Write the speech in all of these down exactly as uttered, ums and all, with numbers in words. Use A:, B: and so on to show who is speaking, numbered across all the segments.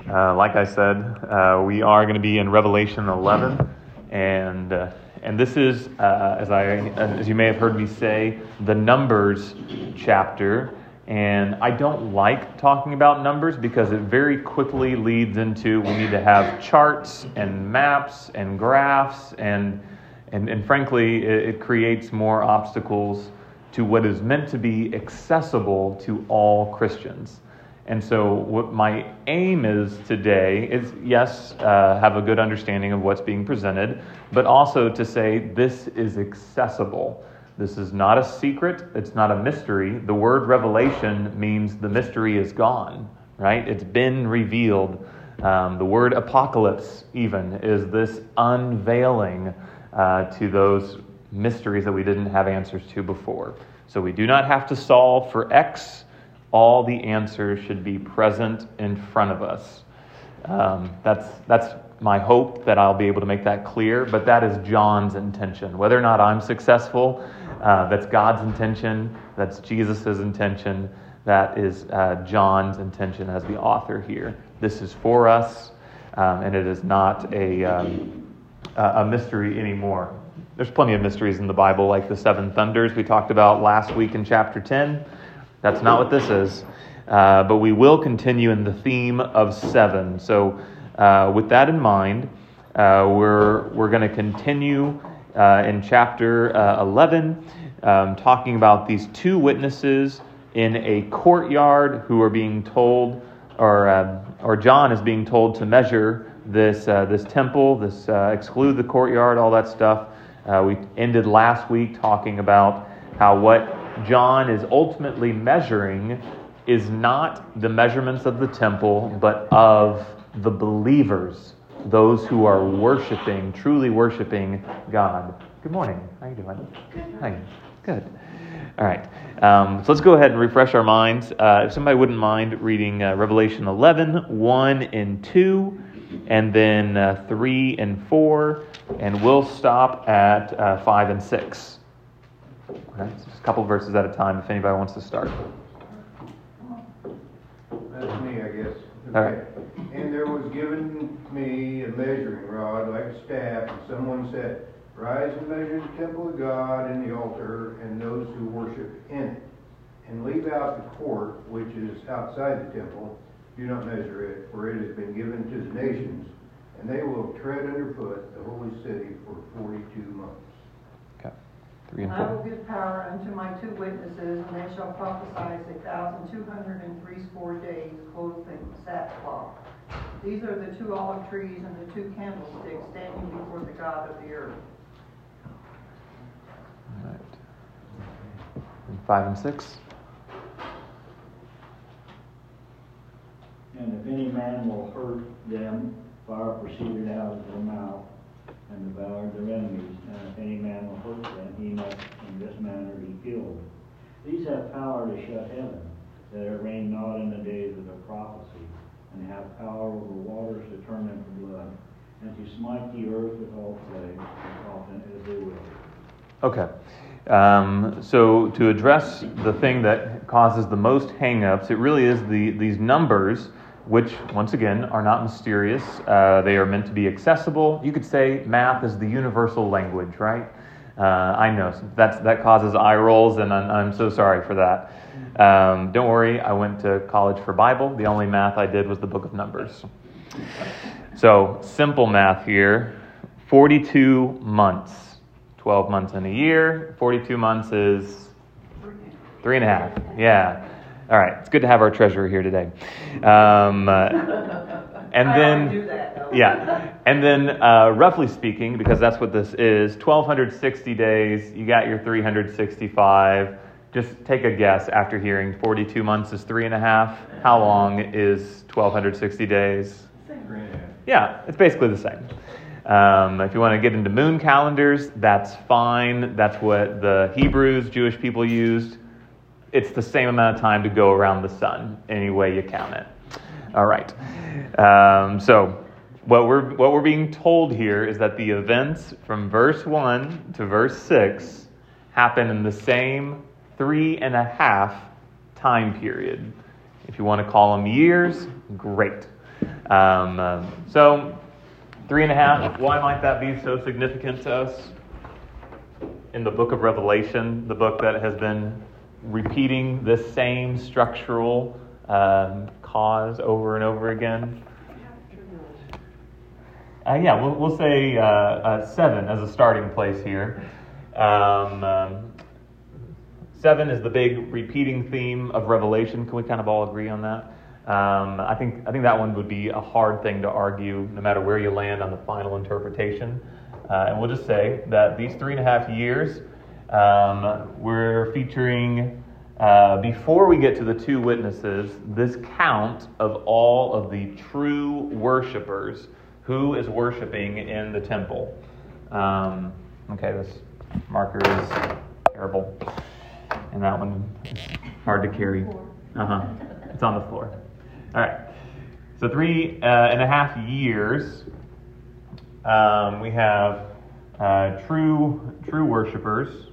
A: Uh, like I said, uh, we are going to be in Revelation eleven, and uh, and this is, uh, as I as you may have heard me say, the Numbers chapter. And I don't like talking about numbers because it very quickly leads into we need to have charts and maps and graphs, and and, and frankly, it, it creates more obstacles to what is meant to be accessible to all Christians. And so what my aim is today is, yes, uh, have a good understanding of what's being presented, but also to say this is accessible. This is not a secret. It's not a mystery. The word revelation means the mystery is gone, right? It's been revealed. Um, the word apocalypse even is this unveiling uh, to those mysteries that we didn't have answers to before. So we do not have to solve for X. All the answers should be present in front of us. Um, that's that's my hope that I'll be able to make that clear, but that is John's intention. Whether or not I'm successful, uh, that's God's intention, that's Jesus' intention, that is uh, John's intention as the author here. This is for us, um, and it is not a, um, a mystery anymore. There's plenty of mysteries in the Bible, like the seven thunders we talked about last week in chapter ten. That's not what this is. Uh, but we will continue in the theme of seven. So uh, with that in mind, uh, we're we're going to continue uh, in chapter uh, eleven, um, talking about these two witnesses in a courtyard who are being told, or uh, or John is being told to measure this uh, this temple, this uh, exclude the courtyard, all that stuff. Uh, we ended last week talking about how what John is ultimately measuring is not the measurements of the temple, but of the believers, those who are worshiping, truly worshiping God. Good morning. How you doing?
B: Good.
A: Hi. Good. All right. Um, so let's go ahead and refresh our minds. Uh, if somebody wouldn't mind reading uh, Revelation eleven, one and two, and then uh, three and four, and we'll stop at uh, five and six. Okay, so just a couple verses at a time if anybody wants to start.
C: That's me, I guess.
A: All right.
C: And there was given me a measuring rod like a staff, and someone said, "Rise and measure the temple of God and the altar and those who worship in it, and leave out the court which is outside the temple. Do not measure it, for it has been given to the nations, and they will tread underfoot the holy city for forty-two months."
A: Okay. Three and
B: And I will
A: four.
B: give power unto my two witnesses, and they shall prophesy a thousand two hundred and threescore days, clothed in sackcloth. These are the two olive trees and the two candlesticks standing before the God of the earth.
A: All right. And five and six.
D: And if any man will hurt them, fire proceeded out of their mouth and devoured their enemies. And if any man will hurt them, he must in this manner be killed. These have power to shut heaven, that it rain not in the days of their prophecy, and have power over waters to turn them to blood, and to smite the earth with all plagues, as often as they will.
A: Okay. Um, so to address the thing that causes the most hang-ups, it really is the these numbers, which, once again, are not mysterious. Uh, they are meant to be accessible. You could say math is the universal language, right? Uh, I know. That's, that causes eye rolls, and I'm, I'm so sorry for that. Um, don't worry, I went to college for Bible. The only math I did was the book of Numbers. So, simple math here. forty-two months. twelve months in a year. forty-two months is three and a half. Yeah. All right. It's good to have our treasurer here today. Um, uh, and
B: I
A: then,
B: already do that, though.
A: yeah. And then, uh, roughly speaking, because that's what this is, twelve sixty days. You got your three hundred sixty-five. Just take a guess after hearing forty-two months is three and a half. How long is twelve sixty days?
C: Three and a half.
A: Yeah, it's basically the same. Um, if you want to get into moon calendars, that's fine. That's what the Hebrews, Jewish people used. It's the same amount of time to go around the sun, any way you count it. All right. Um, so what we're what we're being told here is that the events from verse one to verse six happen in the same three and a half time period. If you want to call them years, great. Um, um, so, three and a half, why might that be so significant to us? In the book of Revelation, the book that has been repeating this same structural um, cause over and over again. Uh, yeah, we'll, we'll say uh, uh, seven as a starting place here. Um, um, seven is the big repeating theme of Revelation. Can we kind of all agree on that? Um, I think I think that one would be a hard thing to argue, no matter where you land on the final interpretation. Uh, and we'll just say that these three and a half years, um, we're featuring, uh, before we get to the two witnesses, this count of all of the true worshipers who is worshiping in the temple. Um, okay, this marker is terrible. And that one is hard to carry. Uh-huh. It's on the floor. All right. So three uh, and a half years, um, we have uh, true true worshipers.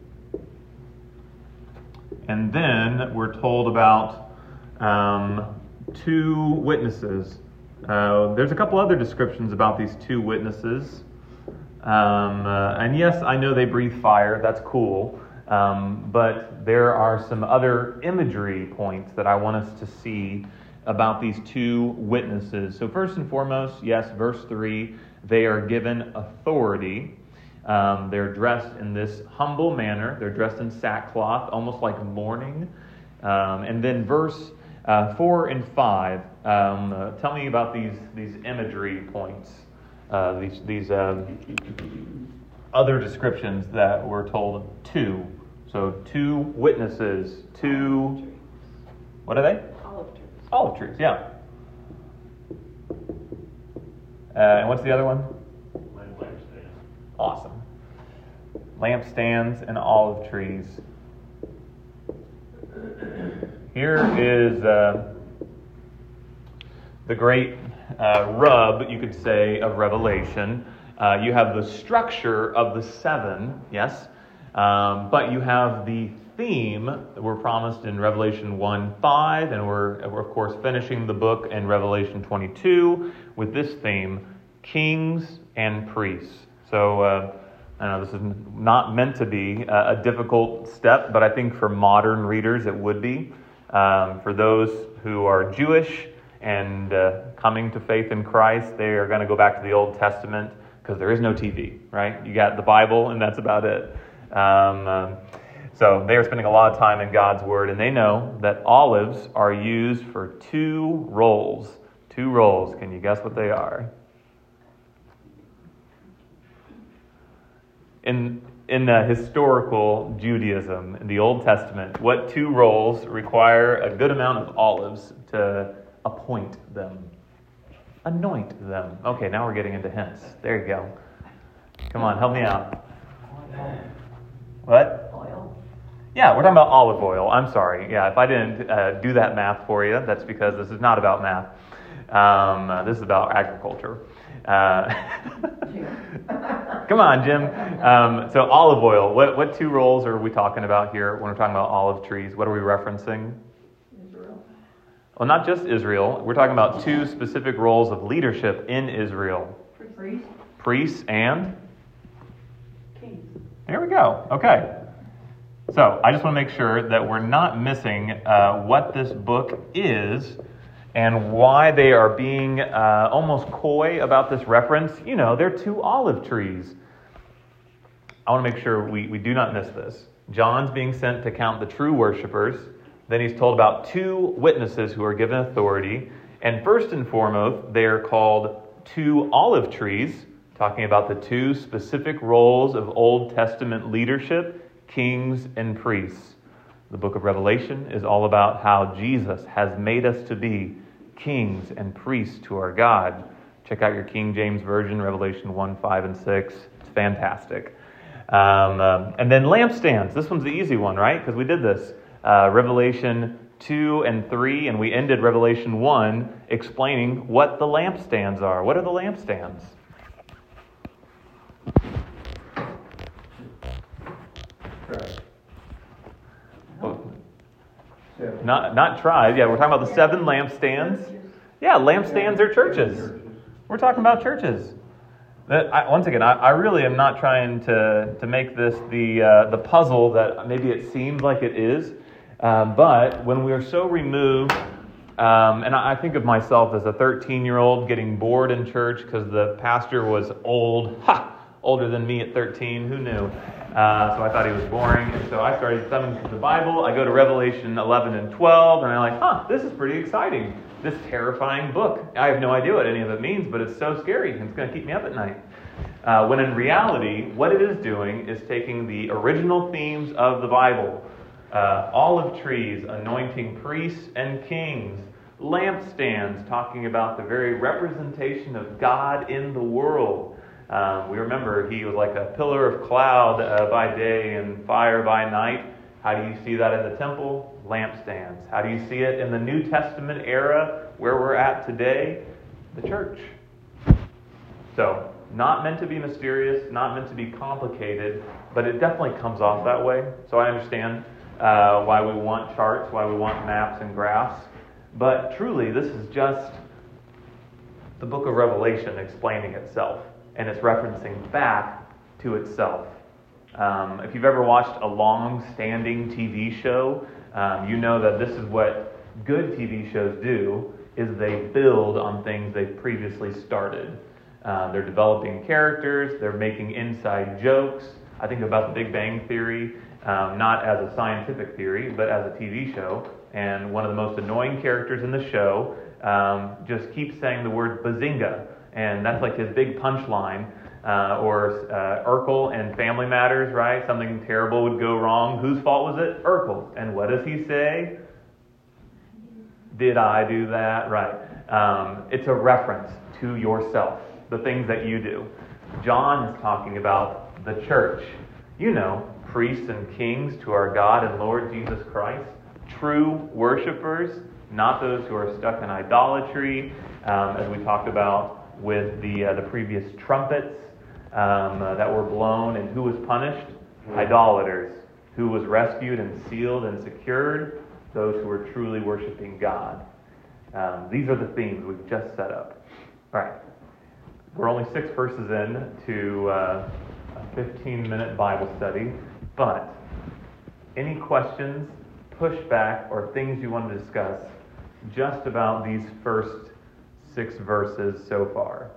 A: And then we're told about um, two witnesses. Uh, there's a couple other descriptions about these two witnesses. Um, uh, and yes, I know they breathe fire. That's cool. Um, but there are some other imagery points that I want us to see about these two witnesses. So first and foremost, yes, verse three, they are given authority. Um, they're dressed in this humble manner. They're dressed in sackcloth, almost like mourning. Um, and then verse uh, four and five, um, uh, tell me about these these imagery points, uh, these these uh, other descriptions that we're told two. So two witnesses, two, what are they?
E: Olive trees.
A: Olive trees, yeah. Uh, and what's the other one?
D: Lampstands.
A: Awesome. Lampstands and olive trees. Here is uh, the great uh, rub, you could say, of Revelation. Uh, you have the structure of the seven, yes, um, but you have the theme that we're promised in Revelation one five, and we're, we're, of course, finishing the book in Revelation twenty-two with this theme, kings and priests. So, uh, I know this is not meant to be a, a difficult step, but I think for modern readers it would be. Um, for those who are Jewish and uh, coming to faith in Christ, they are going to go back to the Old Testament because there is no T V, right? You got the Bible and that's about it. Um, um, so they are spending a lot of time in God's Word, and they know that olives are used for two roles. Two roles. Can you guess what they are? In in uh, historical Judaism, in the Old Testament, what two roles require a good amount of olives to appoint them? Anoint them. Okay, now we're getting into hints. There you go. Come on, help me out. What?
E: Oil.
A: Yeah, we're talking about olive oil. I'm sorry. Yeah, if I didn't uh, do that math for you, that's because this is not about math. Um, uh, this is about agriculture. Uh, come on, Jim. Um, so olive oil. What what two roles are we talking about here when we're talking about olive trees? What are we referencing?
E: Israel.
A: Well, not just Israel. We're talking about two specific roles of leadership in Israel.
B: Priest.
A: Priests and...
E: Kings.
A: There we go. Okay. So I just want to make sure that we're not missing uh, what this book is and why they are being uh, almost coy about this reference. You know, they're two olive trees. I want to make sure we, we do not miss this. John's being sent to count the true worshipers. Then he's told about two witnesses who are given authority. And first and foremost, they are called two olive trees, talking about the two specific roles of Old Testament leadership, kings and priests. The book of Revelation is all about how Jesus has made us to be kings and priests to our God. Check out your King James Version, Revelation one, five, and six. It's fantastic. Um, um, and then lampstands. This one's the easy one, right? Because we did this. Uh, Revelation two and three, and we ended Revelation one explaining what the lampstands are. What are the lampstands?
C: Right.
A: Well,
C: Seven.
A: Not not tried. Yeah, we're talking about the seven lampstands. Yeah, lampstands are churches. We're talking about churches. That, I, once again, I, I really am not trying to, to make this the uh, the puzzle that maybe it seems like it is. Um, but when we are so removed, um, and I, I think of myself as a thirteen-year-old getting bored in church because the pastor was old, ha, older than me at thirteen, who knew? Uh, so I thought he was boring, and so I started thumbing through the Bible. I go to Revelation eleven and twelve, and I'm like, huh, this is pretty exciting. This terrifying book. I have no idea what any of it means, but it's so scary, and it's going to keep me up at night. Uh, when in reality, what it is doing is taking the original themes of the Bible, uh, olive trees anointing priests and kings, lampstands talking about the very representation of God in the world. Um, we remember he was like a pillar of cloud uh, by day and fire by night. How do you see that in the temple? Lampstands. How do you see it in the New Testament era where we're at today? The church. So, not meant to be mysterious, not meant to be complicated, but it definitely comes off that way. So I understand uh, why we want charts, why we want maps and graphs. But truly, this is just the book of Revelation explaining itself. And it's referencing back to itself. Um, if you've ever watched a long-standing T V show, um, you know that this is what good T V shows do, is they build on things they've previously started. Uh, they're developing characters, they're making inside jokes. I think about The Big Bang Theory, um, not as a scientific theory, but as a T V show. And one of the most annoying characters in the show um, just keeps saying the word bazinga. And that's like his big punchline. Uh, or uh, Urkel and Family Matters, right? Something terrible would go wrong. Whose fault was it? Urkel. And what does he say? Did I do that? Right. Um, it's a reference to yourself, the things that you do. John is talking about the church. You know, priests and kings to our God and Lord Jesus Christ. True worshipers, not those who are stuck in idolatry, um, as we talked about with the uh, the previous trumpets um, uh, that were blown. And who was punished? Idolaters. Who was rescued and sealed and secured? Those who were truly worshiping God. Um, these are the themes we've just set up. All right. We're only six verses in to uh, a fifteen-minute Bible study, but any questions, pushback, or things you want to discuss just about these first six verses so far?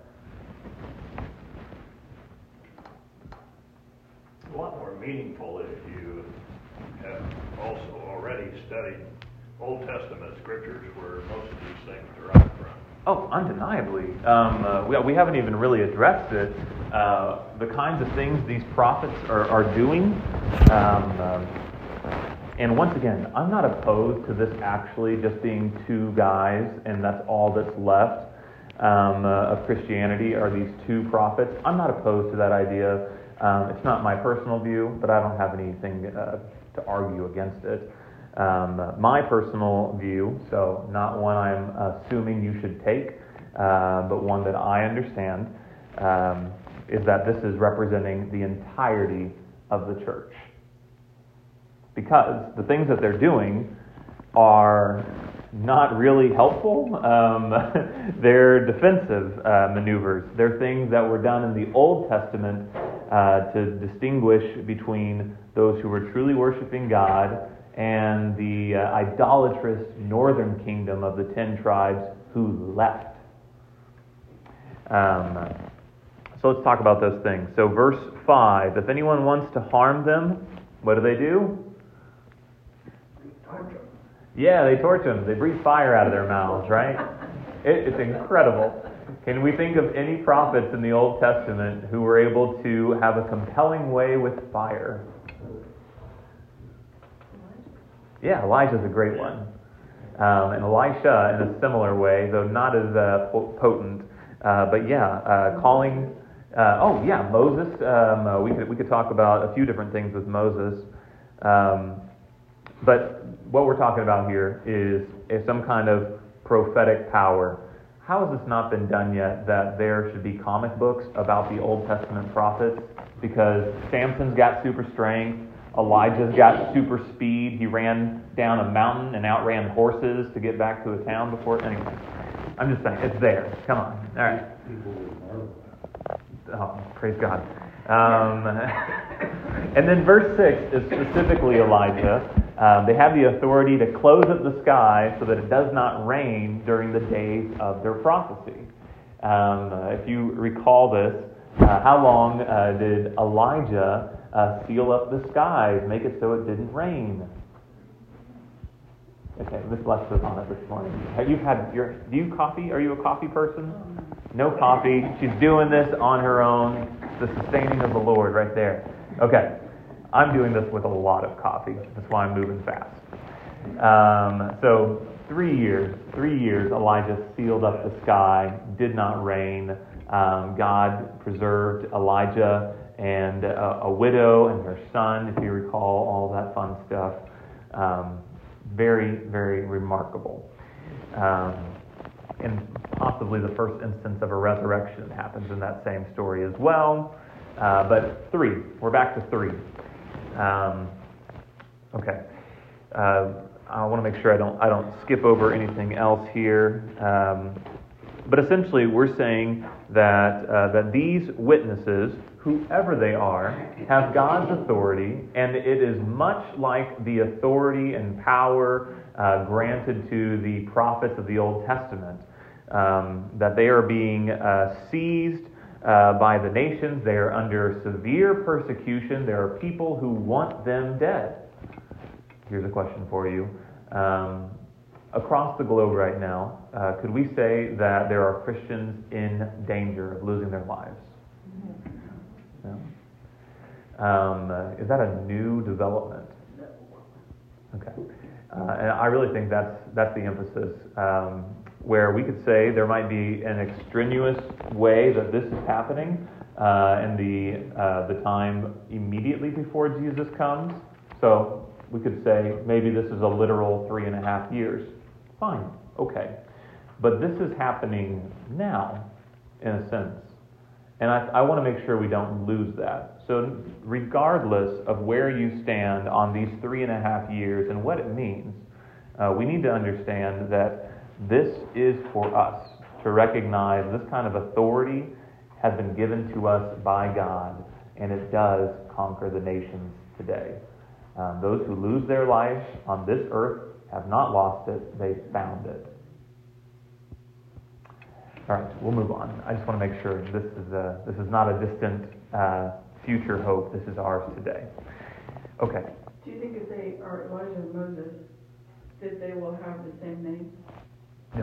F: A lot more meaningful if you have also already studied Old Testament scriptures where most of these things derive from.
A: Oh, undeniably. Um, uh, we, we haven't even really addressed it. Uh, the kinds of things these prophets are, are doing. Um, um, and once again, I'm not opposed to this actually just being two guys and that's all that's left um, uh, of Christianity are these two prophets. I'm not opposed to that idea. Um, it's not my personal view, but I don't have anything uh, to argue against it. Um, my personal view, so not one I'm assuming you should take, uh, but one that I understand, um, is that this is representing the entirety of the church. Because the things that they're doing are not really helpful. Um, they're defensive uh, maneuvers. They're things that were done in the Old Testament uh, to distinguish between those who were truly worshiping God and the uh, idolatrous northern kingdom of the ten tribes who left. Um, so let's talk about those things. So verse five, if anyone wants to harm them, what do they do?
C: Torch them.
A: Yeah, they torch them. They breathe fire out of their mouths, right? It, it's incredible. Can we think of any prophets in the Old Testament who were able to have a compelling way with fire? Yeah, Elijah's a great one. Um, and Elisha in a similar way, though not as uh, potent. Uh, but yeah, uh, calling... Uh, oh, yeah, Moses. Um, uh, we could we could talk about a few different things with Moses. Um, but what we're talking about here is, is some kind of prophetic power. How has this not been done yet that there should be comic books about the Old Testament prophets? Because Samson's got super strength. Elijah's got super speed. He ran down a mountain and outran horses to get back to a town before. Anyway, I'm just saying, it's there. Come on. All right.
D: People would marvel at.
A: Oh, praise God. Um, and then verse six is specifically Elijah. Um, they have the authority to close up the sky so that it does not rain during the days of their prophecy. Um, uh, if you recall this, uh, how long uh, did Elijah uh, seal up the skies, make it so it didn't rain? Okay, Miss Lex was on it this morning. Have you had your? Do you coffee? Are you a coffee person? No coffee. She's doing this on her own. The sustaining of the Lord, right there. Okay, I'm doing this with a lot of coffee. That's why I'm moving fast. Um, so three years, three years, Elijah sealed up the sky. Did not rain. Um, God preserved Elijah and a, a widow and her son, if you recall all that fun stuff. Um, Very, very remarkable. Um, and possibly the first instance of a resurrection happens in that same story as well. Uh, but three. We're back to three. Um, okay. Uh, I want to make sure I don't I don't skip over anything else here. Um, but essentially, we're saying that uh, that these witnesses, whoever they are, have God's authority, and it is much like the authority and power uh, granted to the prophets of the Old Testament, um, that they are being uh, seized uh, by the nations. They are under severe persecution. There are people who want them dead. Here's a question for you. Um, across the globe right now, uh, could we say that there are Christians in danger of losing their lives? No? Um, uh, is that a new development? Okay. Uh, and I really think that's that's the emphasis, um, where we could say there might be an extraneous way that this is happening uh, in the uh, the time immediately before Jesus comes. So we could say maybe this is a literal three and a half years. Fine. Okay. But this is happening now, in a sense. And I, I want to make sure we don't lose that. So regardless of where you stand on these three and a half years and what it means, uh, we need to understand that this is for us to recognize this kind of authority has been given to us by God, and it does conquer the nations today. Um, those who lose their life on this earth have not lost it, they found it. All right, we'll move on. I just want to make sure this is a, this is not a distant uh, future hope. This is ours today. Okay.
E: Do you think if they are Elijah and Moses, that they will have the same name?
A: No.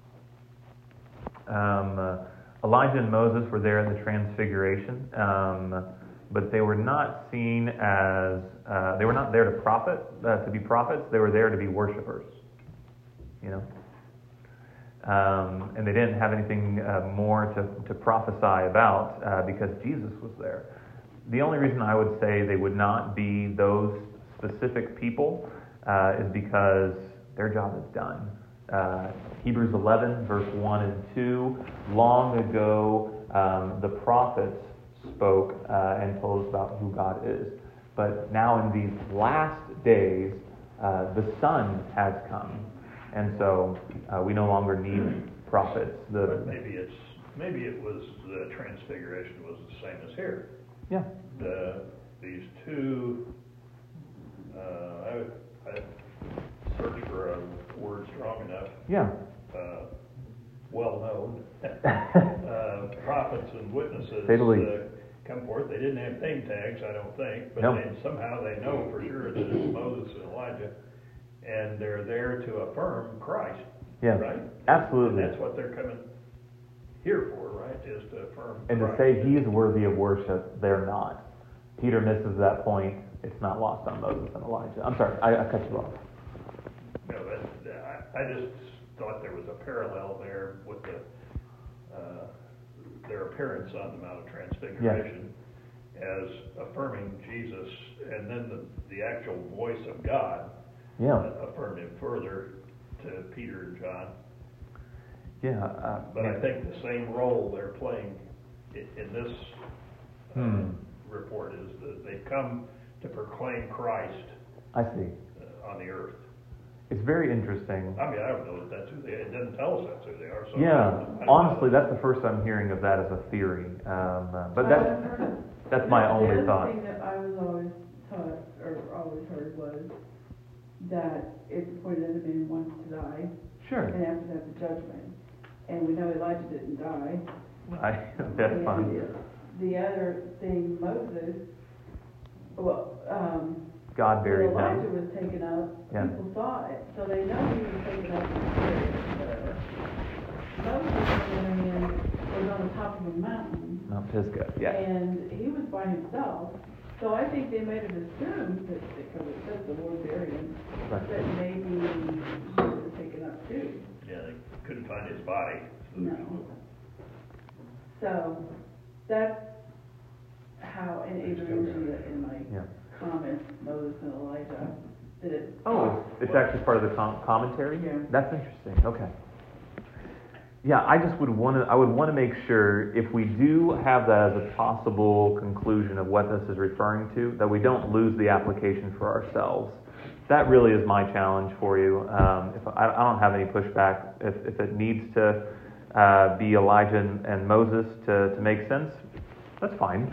A: Um, uh, Elijah and Moses were there in the Transfiguration, um, but they were not seen as, uh, they were not there to prophet, uh, to be prophets. They were there to be worshipers. You know? Um, and they didn't have anything uh, more to, to prophesy about uh, because Jesus was there. The only reason I would say they would not be those specific people uh, is because their job is done. Uh, Hebrews eleven, verse one and two, long ago um, the prophets spoke uh, and told us about who God is. But now in these last days, uh, the Son has come. And so uh, we no longer need prophets. The,
F: But maybe it's maybe it was the Transfiguration was the same as here.
A: yeah.
F: The these two. Uh, I, I searched for a word strong enough.
A: Yeah.
F: Uh, well known uh, prophets and witnesses
A: Say the least.
F: uh, come forth. They didn't have name tags, I don't think, but
A: No.
F: they, somehow they know for sure that it's Moses and Elijah. And they're there to affirm Christ,
A: Yeah.
F: right?
A: Absolutely.
F: And that's what they're coming here for, right? Is to affirm
A: And to
F: Christ.
A: say he is worthy of worship, they're not. Peter misses that point. It's not lost on Moses and Elijah. I'm sorry, I, I cut you off.
F: No, that, I, I just thought there was a parallel there with the uh, their appearance on the Mount of Transfiguration as affirming Jesus, and then the, the actual voice of God
A: Yeah.
F: uh, affirmed him further to Peter and John.
A: Yeah. Uh,
F: But I think the same role they're playing in, in this uh,
A: Hmm.
F: report is that they come to proclaim Christ
A: I see.
F: uh, on the earth.
A: It's very interesting.
F: I mean, I don't know that that's who they, it doesn't tell us that's who they are, so.
A: Yeah,
F: I don't
A: honestly,
F: know.
A: that's the first I'm hearing of that as a theory. Um, uh, but
E: I
A: that's,
E: haven't heard it.
A: that's my
E: The
A: only
E: other
A: thought.
E: thing that I was always taught, or always heard was that it's appointed unto men once to die,
A: Sure.
E: and after that the judgment. And we know Elijah didn't die.
A: I, that's
E: And
A: fine.
E: The other thing, Moses, well, um,
A: God
E: when
A: buried
E: Elijah
A: him.
E: was taken up,
A: Yeah.
E: people saw it, so they know he was taken up in the spirit, whatever. Moses, on the other hand, was on the top of a mountain,
A: Mount Pisgah, yeah.
E: and he was by himself. So I think they might have assumed that, because it says the Lord buried him,
A: Right.
E: that maybe he was taken up too.
F: Yeah, they couldn't find his body. so
E: No. So, that's how, and even mentioned it in my
A: Yeah.
E: comments, Moses and Elijah, that it.
A: Oh, it's, it's actually part of the com- commentary?
E: Yeah.
A: That's interesting, okay. Yeah, I just would want to, I would want to make sure, if we do have that as a possible conclusion of what this is referring to, that we don't lose the application for ourselves. That really is my challenge for you. Um, if I, I don't have any pushback. If, if it needs to uh, be Elijah and, and Moses to, to make sense, that's fine.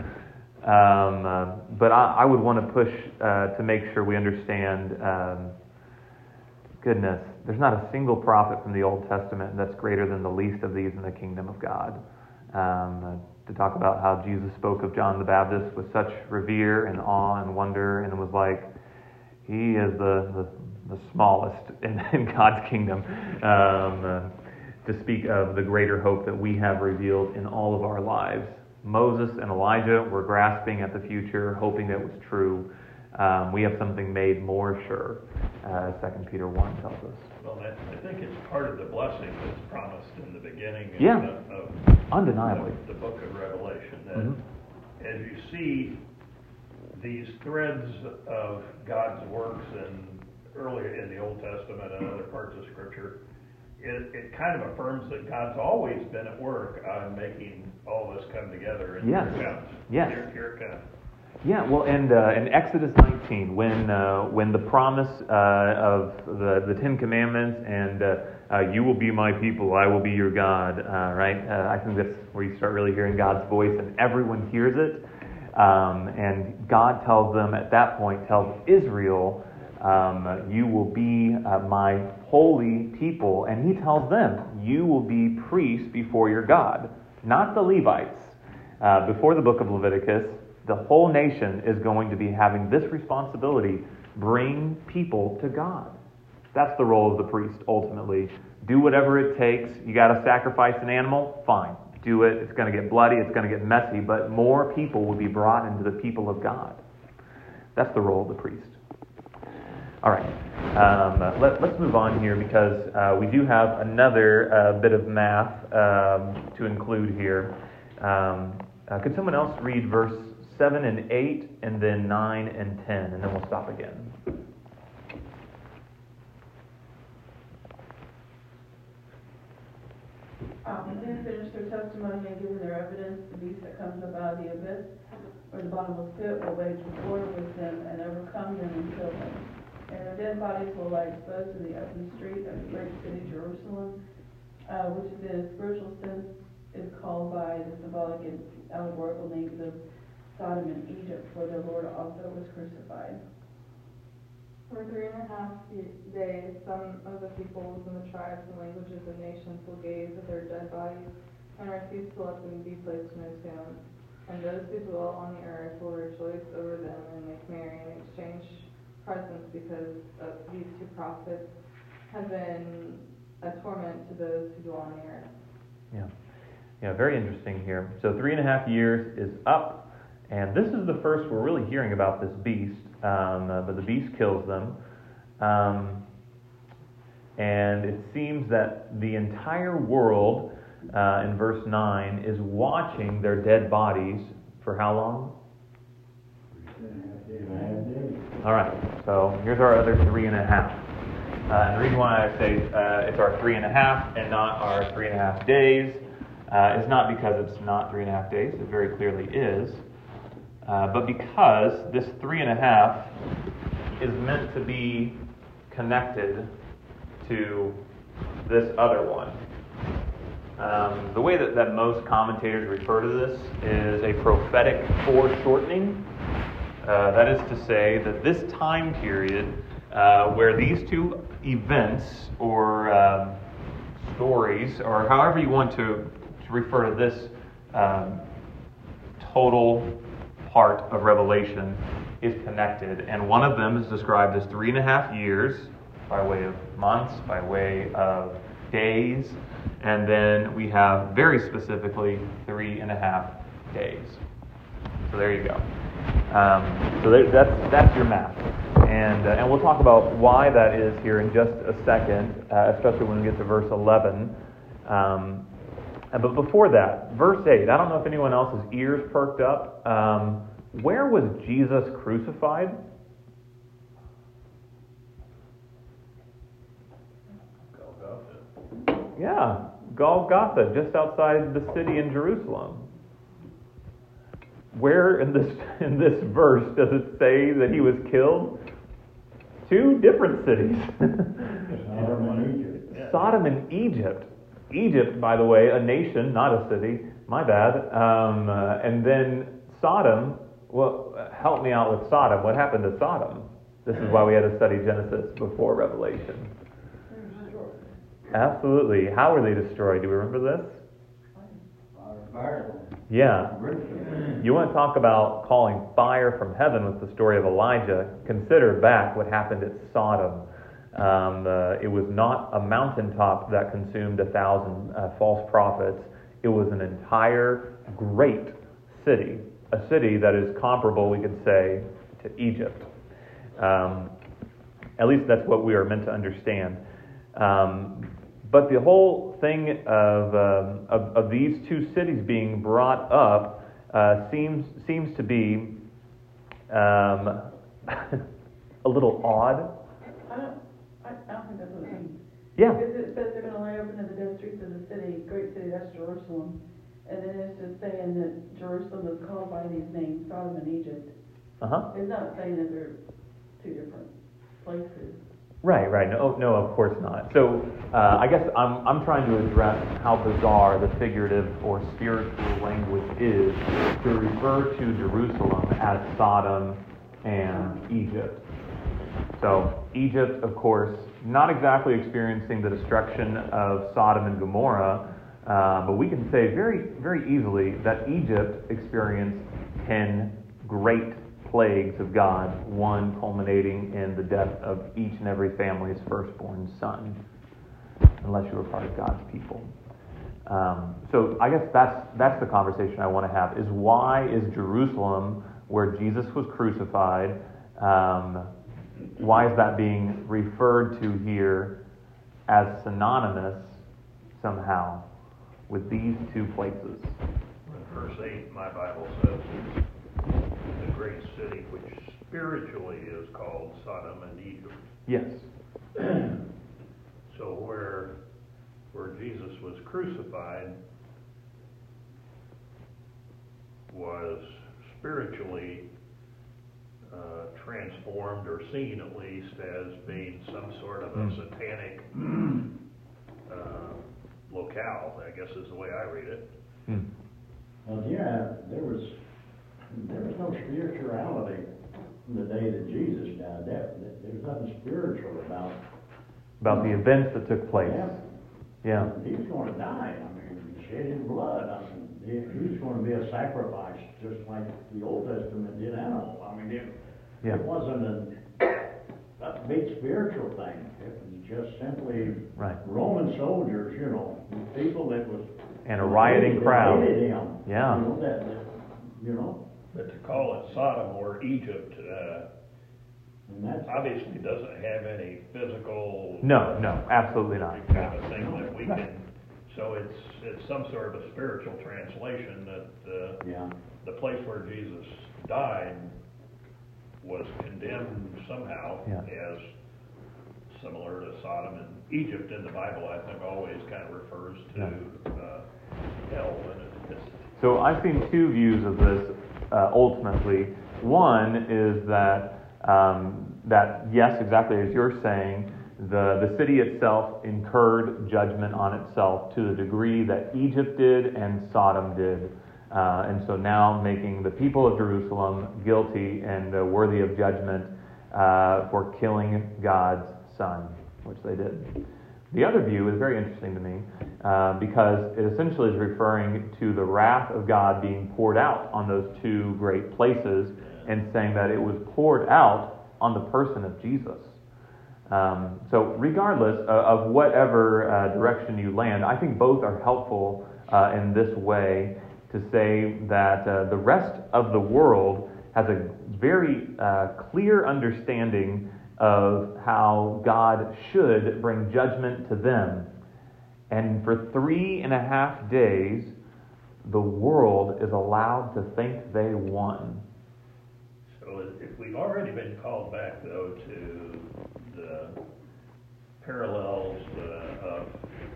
A: Um, uh, but I, I would want to push uh, to make sure we understand, um, goodness, there's not a single prophet from the Old Testament that's greater than the least of these in the kingdom of God. Um, uh, to talk about how Jesus spoke of John the Baptist with such revere and awe and wonder, and it was like, he is the, the, the smallest in, in God's kingdom. Um, uh, to speak of the greater hope that we have revealed in all of our lives. Moses and Elijah were grasping at the future, hoping that it was true. Um, we have something made more sure, uh, Second Peter one tells us.
F: Well, that, I think it's part of the blessing that's promised in the beginning of,
A: Yeah.
F: the, of
A: Undeniably.
F: the, the book of Revelation. That
A: Mhm.
F: as you see these threads of God's works in earlier in the Old Testament and other parts of Scripture, it, it kind of affirms that God's always been at work on making all this come together. And
A: Yes.
F: here it comes.
A: Yes.
F: Here, here it comes.
A: Yeah, well, and uh, in Exodus nineteen, when uh, when the promise uh, of the, the Ten Commandments and uh, uh, you will be my people, I will be your God, uh, right? Uh, I think that's where you start really hearing God's voice, and everyone hears it. Um, and God tells them at that point, tells Israel, um, you will be uh, my holy people. And he tells them, you will be priests before your God, not the Levites. Uh, before the book of Leviticus, the whole nation is going to be having this responsibility, bring people to God. That's the role of the priest, ultimately. Do whatever it takes. You got to sacrifice an animal? Fine. Do it. It's going to get bloody. It's going to get messy. But more people will be brought into the people of God. That's the role of the priest. All right. Um, let, let's move on here because uh, we do have another uh, bit of math um, to include here. Um, uh, could someone else read verse seven and eight and then nine and ten, and then we'll stop again.
E: Um, and then finish their testimony and given their evidence, the beast that comes up out of the abyss or the bottomless pit will wage war with them and overcome them and kill them. And their dead bodies will lie exposed in the open street of the great city Jerusalem, uh, which is in a spiritual sense is called by the symbolic and allegorical names of Sodom and Egypt, where the Lord also was crucified.
G: For three and a half days, some of the peoples and the tribes and languages and nations will gaze at their dead bodies and refuse to let them be placed in their tombs. And those who dwell on the earth will rejoice over them and make merry and exchange presents because of these two prophets have been a torment to those who dwell on the earth.
A: Yeah. Yeah, very interesting here. So three and a half years is up, and this is the first we're really hearing about this beast, um, uh, but the beast kills them. Um, and it seems that the entire world, uh, in verse nine, is watching their dead bodies for how long? All right, so here's our other three and a half. Uh, and the reason why I say uh, it's our three and a half and not our three and a half days uh, is not because it's not three and a half days. It very clearly is. Uh, but because this three and a half is meant to be connected to this other one. Um, the way that, that most commentators refer to this is a prophetic foreshortening. Uh, that is to say that this time period uh, where these two events or um, stories, or however you want to, to refer to this um, total part of Revelation, is connected. And one of them is described as three and a half years by way of months, by way of days. And then we have very specifically three and a half days. So there you go. Um, so there, that's that's your math. And, uh, and we'll talk about why that is here in just a second, uh, especially when we get to verse eleven. Um, but before that, verse eight, I don't know if anyone else's ears perked up. Um, where was Jesus crucified?
F: Golgotha.
A: Yeah, Golgotha, just outside the city in Jerusalem. Where in this in this verse does it say that he was killed? Two different cities.
D: Sodom and Egypt.
F: Yeah.
A: Sodom and Egypt. Egypt, by the way, a nation, not a city. My bad. Um, uh, and then Sodom. Well, help me out with Sodom. What happened to Sodom? This is why we had to study Genesis before Revelation. Absolutely. How were they destroyed? Do we remember this?
C: Fire.
A: Yeah. You want to talk about calling fire from heaven with the story of Elijah? Consider back what happened at Sodom. Um, uh, it was not a mountaintop that consumed a thousand uh, false prophets. It was an entire great city, a city that is comparable, we could say, to Egypt. Um, at least that's what we are meant to understand. Um, but the whole thing of, um, of of these two cities being brought up uh, seems seems to be um, a little odd.
E: I don't, I, I don't think that's what it means.
A: Yeah.
E: Because it says they're gonna lay open to the dead streets of the city, great city, that's Jerusalem. And then it's just saying that Jerusalem is called by these names, Sodom and Egypt.
A: Uh-huh.
E: It's not saying that they're two different places.
A: Right, right. No, no, of course not. So uh, I guess I'm I'm trying to address how bizarre the figurative or spiritual language is to refer to Jerusalem as Sodom and Egypt. So Egypt, of course, not exactly experiencing the destruction of Sodom and Gomorrah, uh, but we can say very, very easily that Egypt experienced ten great plagues of God, one culminating in the death of each and every family's firstborn son, unless you were part of God's people. Um, so I guess that's that's the conversation I want to have, is why is Jerusalem, where Jesus was crucified, um, why is that being referred to here as synonymous somehow with these two places?
F: Verse eight, my Bible says, the great city which spiritually is called Sodom and Egypt.
A: Yes.
F: So where where Jesus was crucified was spiritually uh, transformed, or seen at least, as being some sort of a
A: Mm.
F: satanic uh, locale, I guess is the way I read it.
A: Hmm.
D: Well, yeah, there was, there was no spirituality from the day that Jesus died. There, there was nothing spiritual about.
A: About the events that took place.
D: Yeah.
A: Yeah.
D: He was going to die. I mean, he shed his blood. I mean, he, he was going to be a sacrifice, just like the Old Testament did animals. I mean, it,
A: Yeah.
D: it wasn't a, a big spiritual thing. It was just simply
A: Right.
D: Roman soldiers, you know, people that was
A: And a rioting
D: that
A: crowd.
D: hated him.
A: Yeah.
D: You know, that, that, you know,
F: But to call it Sodom or Egypt, uh,
D: and that's
F: obviously doesn't have any physical.
A: No, no, absolutely not.
F: Kind of thing that we can, so it's, it's some sort of a spiritual translation that, uh,
D: yeah.
F: the place where Jesus died was condemned somehow
A: Yeah.
F: as similar to Sodom and Egypt in the Bible. I think always kind of refers to, uh, hell, and it- it's,
A: So I've seen two views of this uh, ultimately. One is that um, that yes, exactly as you're saying, The, the city itself incurred judgment on itself to the degree that Egypt did and Sodom did. Uh, and so now making the people of Jerusalem guilty and uh, worthy of judgment uh, for killing God's son, which they did. The other view is very interesting to me uh, because it essentially is referring to the wrath of God being poured out on those two great places and saying that it was poured out on the person of Jesus. Um, so regardless of, of whatever uh, direction you land, I think both are helpful uh, in this way to say that uh, the rest of the world has a very uh, clear understanding of how God should bring judgment to them. And for three and a half days, the world is allowed to think they won.
F: So if we've already been called back, though, to the parallels uh, of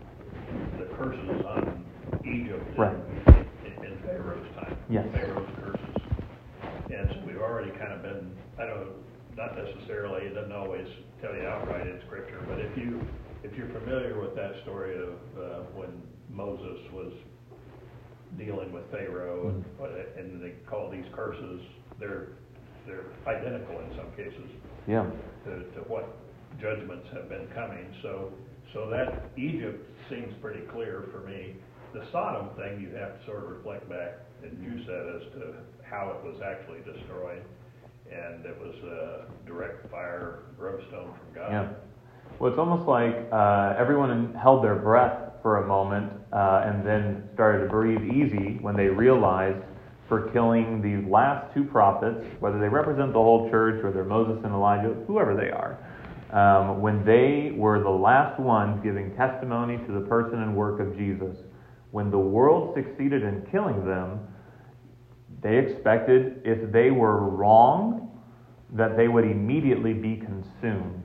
F: the curses on Egypt
A: Right.
F: in, in Pharaoh's time,
A: Yes.
F: Pharaoh's curses. And so we've already kind of been, I don't, not necessarily, it doesn't always tell you outright in Scripture, but if you if you're familiar with that story of uh, when Moses was dealing with Pharaoh, mm-hmm. and, and they call these curses, they're they're identical in some cases.
A: Yeah.
F: To, to what judgments have been coming. So so that Egypt seems pretty clear for me. The Sodom thing, you have to sort of reflect back, as you said, as to how it was actually destroyed. And it was a direct fire, brimstone from God.
A: Yeah. Well, it's almost like uh, everyone held their breath for a moment uh, and then started to breathe easy when they realized for killing these last two prophets, whether they represent the whole church or they're Moses and Elijah, whoever they are, um, when they were the last ones giving testimony to the person and work of Jesus, when the world succeeded in killing them, they expected if they were wrong, that they would immediately be consumed.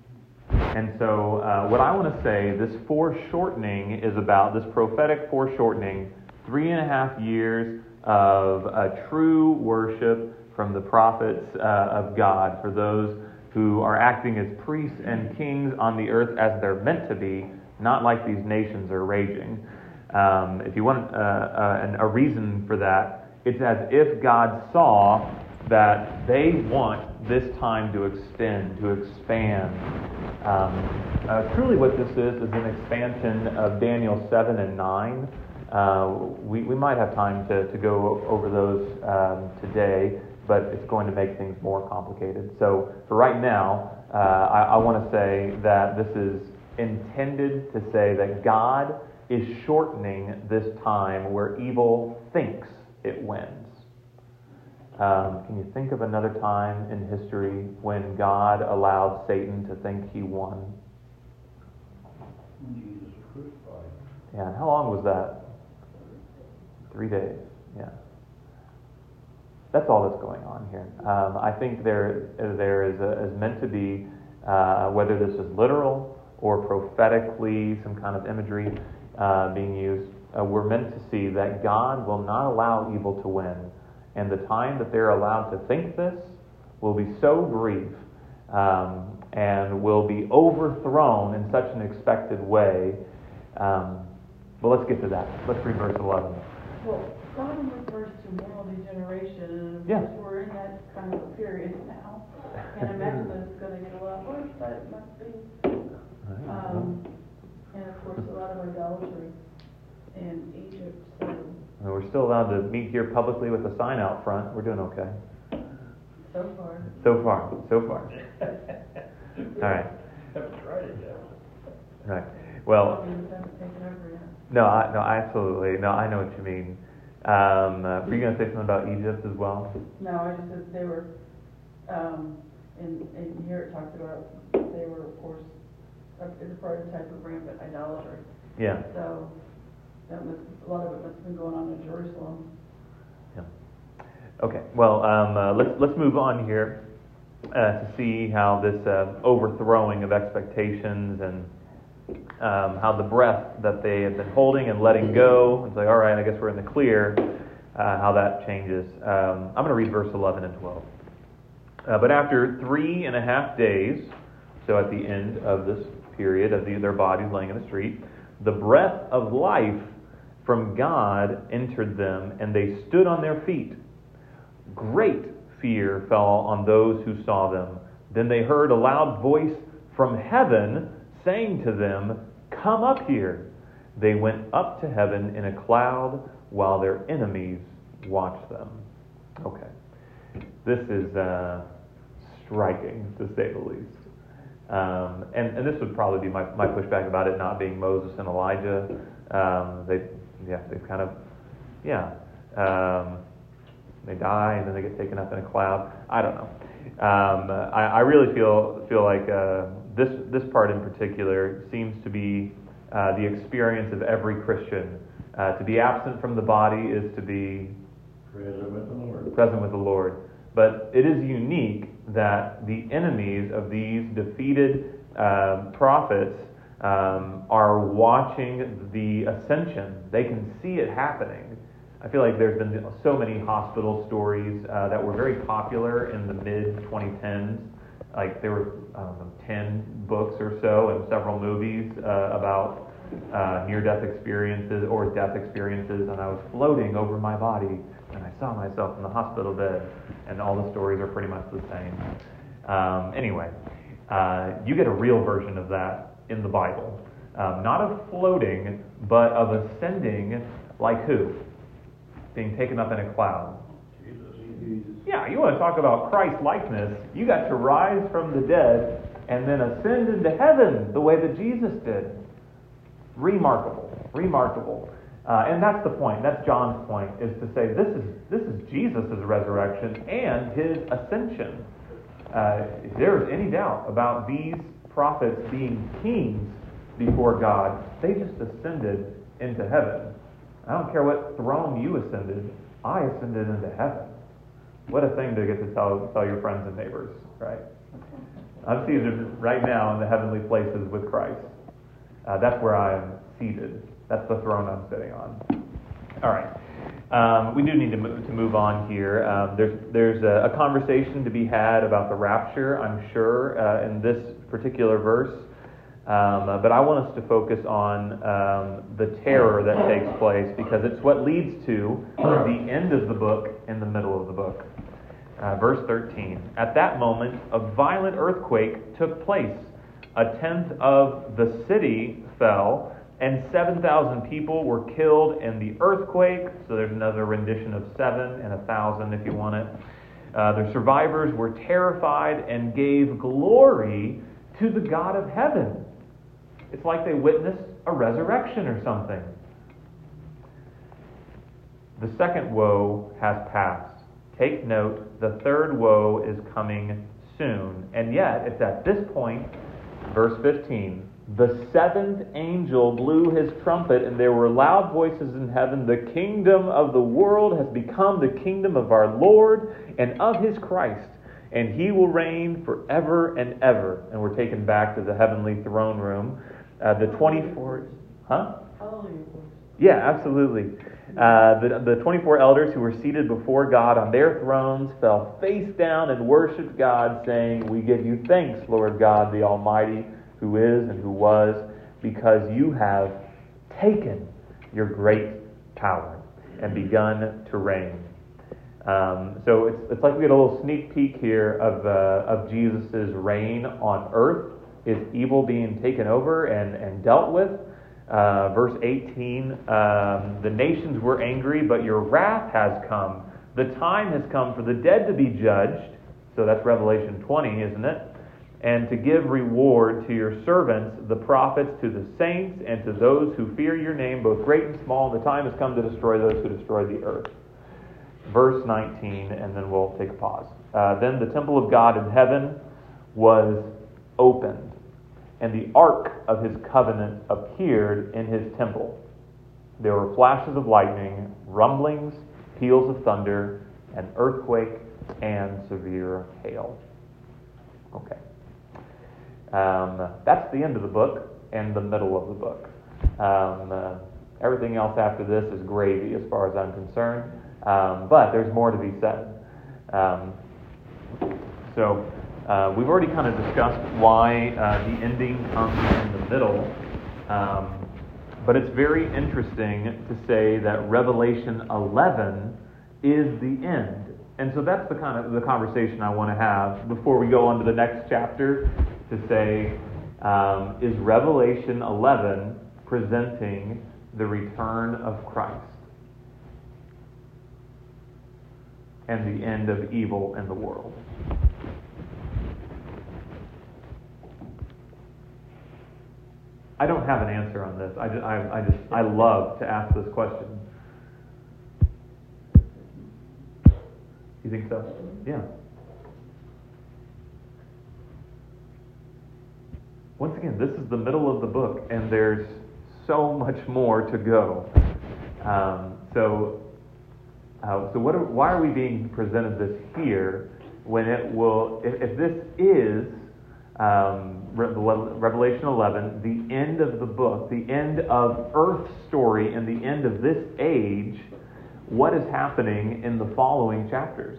A: And so uh, what I want to say, this foreshortening is about, this prophetic foreshortening, three and a half years of uh, true worship from the prophets uh, of God, for those who are acting as priests and kings on the earth as they're meant to be, not like these nations are raging. Um, if you want uh, uh, a reason for that, it's as if God saw that they want this time to extend, to expand. Um, uh, truly what this is is an expansion of Daniel seven and nine. Uh, we, we might have time to, to go over those um, today, but it's going to make things more complicated. So for right now, uh, I, I want to say that this is intended to say that God is shortening this time where evil thinks it wins. Um, can you think of another time in history when God allowed Satan to think he won?
C: Jesus was crucified.
A: Yeah, and how long was that? Three days, yeah. That's all that's going on here. Um, I think there there is, a, is meant to be, uh, whether this is literal or prophetically, some kind of imagery uh, being used, uh, we're meant to see that God will not allow evil to win. And the time that they're allowed to think this will be so brief um, and will be overthrown in such an expected way. Um, but let's get to that. Let's read verse eleven.
E: Well, Sodom refers to moral degeneration, and of
A: Yeah.
E: course we're in that kind of a period now. And I imagine that it's going to get a lot worse, but it must be. Um, and of course a lot of idolatry in Egypt, so.
A: And we're still allowed to meet here publicly with a sign out front. We're doing okay.
E: So far.
A: So far. So far. All right.
F: Haven't tried it yet.
A: Right. Well,
E: Haven't taken over yet.
A: no, I, no, absolutely. No, I know what you mean. Um, uh, were you going to say something about Egypt as well?
E: No, I just said they were, um, in, in here it talks about, they were, of course, a, it's a prototype of rampant idolatry.
A: Yeah.
E: So, that must, a lot of it must have been going on in Jerusalem.
A: Yeah. Okay. Well, um, uh, let's let's move on here uh, to see how this uh, overthrowing of expectations and um, how the breath that they have been holding and letting go, and say, all right, I guess we're in the clear, uh, how that changes. Um, I'm going to read verse eleven and twelve. Uh, but after three and a half days, so at the end of this period of the, their bodies laying in the street, the breath of life from God entered them, and they stood on their feet. Great fear fell on those who saw them. Then they heard a loud voice from heaven saying to them, "Come up here." They went up to heaven in a cloud while their enemies watched them. Okay. This is uh, striking, to say the least. Um, and, and this would probably be my, my pushback about it not being Moses and Elijah. Um, they, yeah, they've kind of, yeah, um, they die and then they get taken up in a cloud. I don't know. Um, I, I really feel feel like uh, this this part in particular seems to be uh, the experience of every Christian. Uh, to be absent from the body is to be
D: Present with the Lord.
A: present with the Lord. But it is unique that the enemies of these defeated uh, prophets um, are watching the ascension. They can see it happening. I feel like there's been so many hospital stories uh, that were very popular in the mid twenty tens. Like there were I don't know, ten books or so and several movies uh, about uh, near-death experiences or death experiences, and I was floating over my body and I saw myself in the hospital bed, and all the stories are pretty much the same. Um, anyway, uh, you get a real version of that in the Bible. Um, not of floating, but of ascending, like who? Being taken up in a cloud.
D: Jesus.
A: Yeah, you want to talk about Christ-likeness. You got to rise from the dead and then ascend into heaven the way that Jesus did. Remarkable. Remarkable. Uh, and that's the point. That's John's point, is to say this is this is Jesus' resurrection and his ascension. Uh, if there is any doubt about these prophets being kings before God, they just ascended into heaven. I don't care what throne you ascended, I ascended into heaven. What a thing to get to tell tell your friends and neighbors, right? I'm seated right now in the heavenly places with Christ. Uh, that's where I am seated. That's the throne I'm sitting on. All right. Um, we do need to move, to move on here. Um, there's there's a, a conversation to be had about the rapture, I'm sure, uh, in this particular verse. Um, uh, but I want us to focus on um, the terror that takes place, because it's what leads to the end of the book and the middle of the book. Uh, verse thirteen. At that moment, a violent earthquake took place. A tenth of the city fell, and seven thousand people were killed in the earthquake. So there's another rendition of seven and a thousand if you want it. Uh, the survivors were terrified and gave glory to the God of heaven. It's like they witnessed a resurrection or something. The second woe has passed. Take note, the third woe is coming soon. And yet, it's at this point, verse fifteen, the seventh angel blew his trumpet, and there were loud voices in heaven. The kingdom of the world has become the kingdom of our Lord and of his Christ, and he will reign forever and ever. And we're taken back to the heavenly throne room. Uh, the twenty-four... Huh? Yeah, absolutely. Uh, the, the twenty-four elders who were seated before God on their thrones fell face down and worshipped God, saying, "We give you thanks, Lord God, the Almighty, who is and who was, because you have taken your great power and begun to reign." Um, so it's it's like we get a little sneak peek here of uh, of Jesus' reign on earth. Is evil being taken over and, and dealt with? Uh, verse eighteen, um, the nations were angry, but your wrath has come. The time has come for the dead to be judged. So that's Revelation twenty, isn't it? And to give reward to your servants, the prophets, to the saints, and to those who fear your name, both great and small. The time has come to destroy those who destroy the earth. Verse nineteen, and then we'll take a pause. Uh, then the temple of God in heaven was opened, and the ark of his covenant appeared in his temple. There were flashes of lightning, rumblings, peals of thunder, an earthquake, and severe hail. Okay. Um, that's the end of the book and the middle of the book. Um, uh, everything else after this is gravy as far as I'm concerned. Um, but there's more to be said. Um, so Uh, we've already kind of discussed why uh, the ending comes in the middle, um, but it's very interesting to say that Revelation eleven is the end. And so that's the kind of the conversation I want to have before we go on to the next chapter, to say, um, is Revelation eleven presenting the return of Christ and the end of evil in the world? I don't have an answer on this. I just, I, I just, I love to ask this question. You think so? Yeah. Once again, this is the middle of the book, and there's so much more to go. Um, so, uh, so what? Are, why are we being presented this here when it will? If, if this is um, Re- Revelation eleven, the end of the book, the end of Earth's story, and the end of this age, what is happening in the following chapters?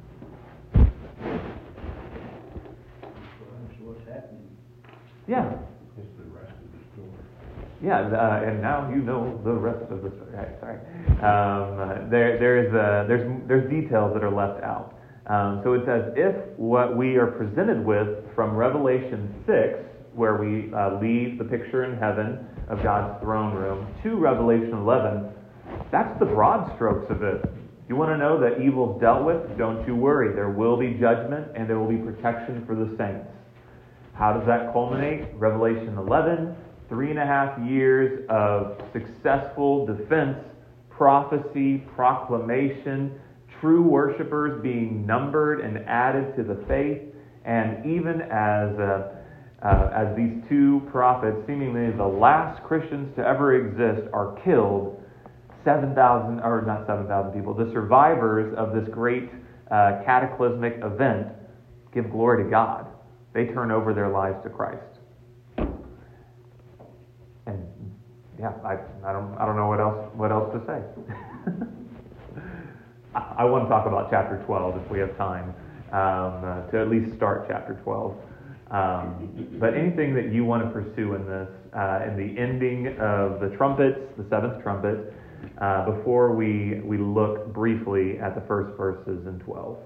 D: What's happening?
A: Yeah.
F: It's the rest of the story.
A: Yeah, uh, and now you know the rest of the story. Right, sorry. Um, uh, there, there's, uh, there's, there's details that are left out. Um, so it's as if what we are presented with from Revelation six, where we uh, leave the picture in heaven of God's throne room, to Revelation eleven, that's the broad strokes of it. You want to know that evil's dealt with? Don't you worry. There will be judgment and there will be protection for the saints. How does that culminate? Revelation eleven, three and a half years of successful defense, prophecy, proclamation, true worshipers being numbered and added to the faith, and even as uh, uh, as these two prophets, seemingly the last Christians to ever exist, are killed, seven thousand, or not seven thousand people, the survivors of this great uh, cataclysmic event give glory to God. They turn over their lives to Christ. And yeah, I, I don't I don't know what else what else to say. I, I want to talk about chapter twelve if we have time, um, uh, to at least start chapter twelve. Um, but anything that you want to pursue in this, uh, in the ending of the trumpets, the seventh trumpet, uh, before we we look briefly at the first verses in twelve.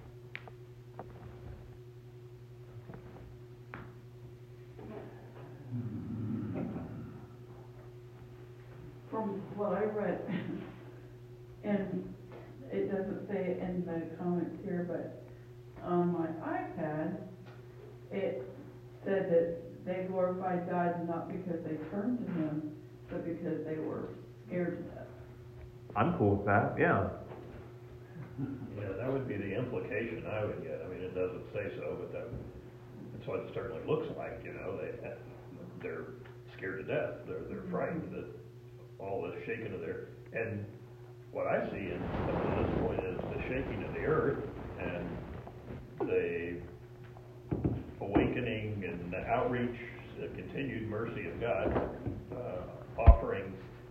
E: From what I read, and it doesn't say it in the comments here, but on my iPad, it said that they glorified God not because they turned to Him, but because they were scared to death.
A: I'm cool with that, yeah.
F: Yeah, that would be the implication I would get. I mean, it doesn't say so, but that, that's what it certainly looks like, you know. They, they're scared to death. They're, they're frightened that all this shaking of their, and what I see in up to this point is the shaking of the earth and the awakening and the outreach, the continued mercy of God, uh, offering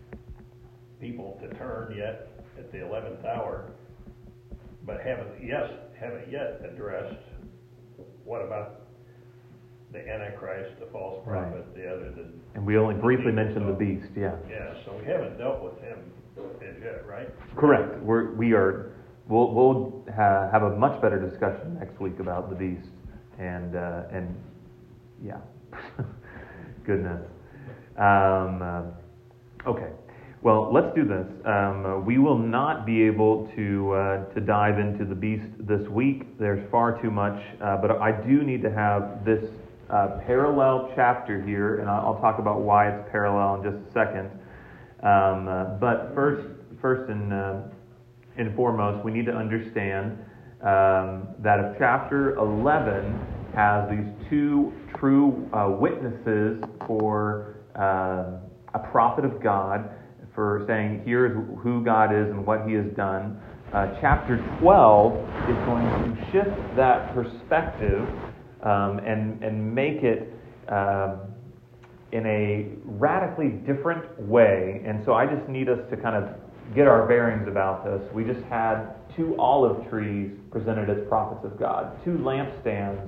F: people to turn yet at the eleventh hour, but haven't yes haven't yet addressed what about the Antichrist, the false prophet, right. the other. The,
A: and we only briefly
F: the
A: mentioned
F: so,
A: the beast, yeah.
F: Yeah, so we haven't dealt with him as yet, right?
A: Correct. We're, we are. We'll, we'll ha- have a much better discussion next week about the beast, and uh, and yeah, goodness. Um, uh, okay. Well, let's do this. Um, uh, we will not be able to uh, to dive into the beast this week. There's far too much, uh, but I do need to have this uh, parallel chapter here, and I'll talk about why it's parallel in just a second. Um, uh, but first, first and uh, and foremost, we need to understand um, that if chapter eleven has these two true uh, witnesses for uh, a prophet of God, for saying here's who God is and what He has done, uh, chapter twelve is going to shift that perspective um, and and make it um, in a radically different way. And so I just need us to kind of get our bearings about this. We just had two olive trees presented as prophets of God, two lampstands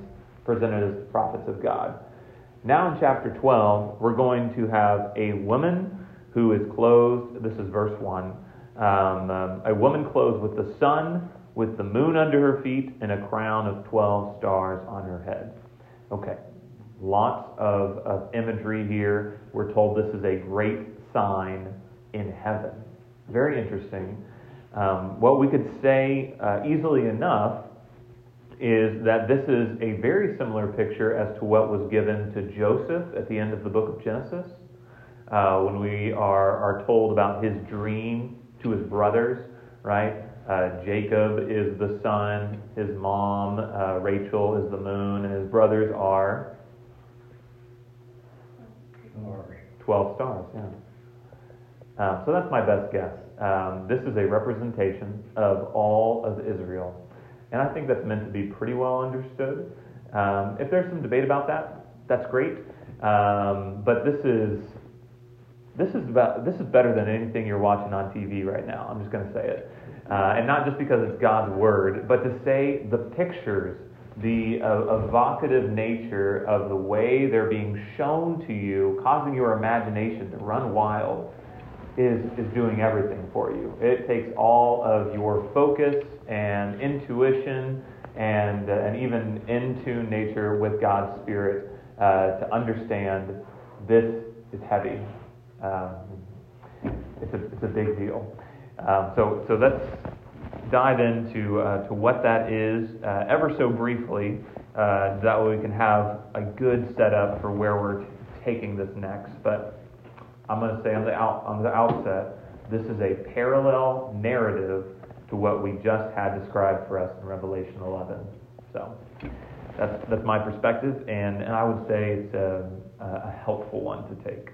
A: presented as the prophets of God. Now in chapter twelve, we're going to have a woman who is clothed, this is verse one, um, um, a woman clothed with the sun, with the moon under her feet, and a crown of twelve stars on her head. Okay, lots of, of imagery here. We're told this is a great sign in heaven. Very interesting. Um, what we could say uh, easily enough is that this is a very similar picture as to what was given to Joseph at the end of the book of Genesis, uh, when we are, are told about his dream to his brothers, right? Uh, Jacob is the sun, his mom, uh, Rachel, is the moon, and his brothers are twelve stars, yeah. Uh, so that's my best guess. Um, this is a representation of all of Israel. And I think that's meant to be pretty well understood. Um, if there's some debate about that, that's great. Um, but this is this is about this is better than anything you're watching on T V right now. I'm just going to say it, uh, and not just because it's God's word, but to say the pictures, the uh, evocative nature of the way they're being shown to you, causing your imagination to run wild, is is doing everything for you. It takes all of your focus and intuition and uh, and even in tune nature with God's Spirit uh, to understand this is heavy. Um, it's a it's a big deal. Um, so so let's dive into uh, to what that is uh, ever so briefly. Uh, that way we can have a good setup for where we're t- taking this next. But I'm going to say on the out, on the outset, this is a parallel narrative to what we just had described for us in Revelation eleven. So that's that's my perspective, and, and I would say it's a, a helpful one to take.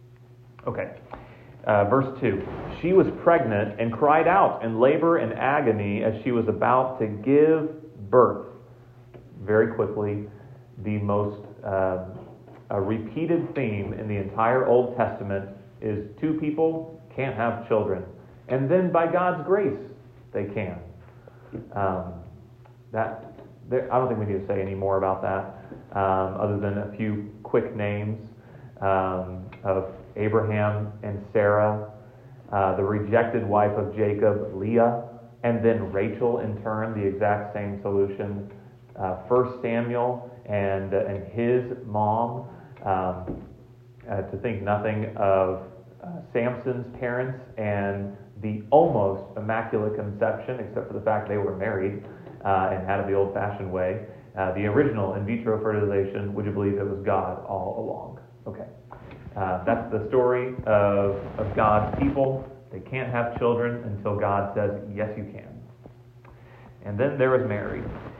A: Okay, uh, verse two. She was pregnant and cried out in labor and agony as she was about to give birth. Very quickly, the most uh, a repeated theme in the entire Old Testament is two people can't have children. And then by God's grace, they can. Um, that there, I don't think we need to say any more about that, um, other than a few quick names um, of Abraham and Sarah, uh, the rejected wife of Jacob, Leah, and then Rachel in turn, the exact same solution. Uh, First Samuel and uh, and his mom. Um, uh, to think nothing of uh, Samson's parents and the almost immaculate conception, except for the fact they were married uh, and had it the old-fashioned way. Uh, the original in vitro fertilization, would you believe it was God all along? Okay. Uh, that's the story of, of God's people. They can't have children until God says, yes, you can. And then there was Mary.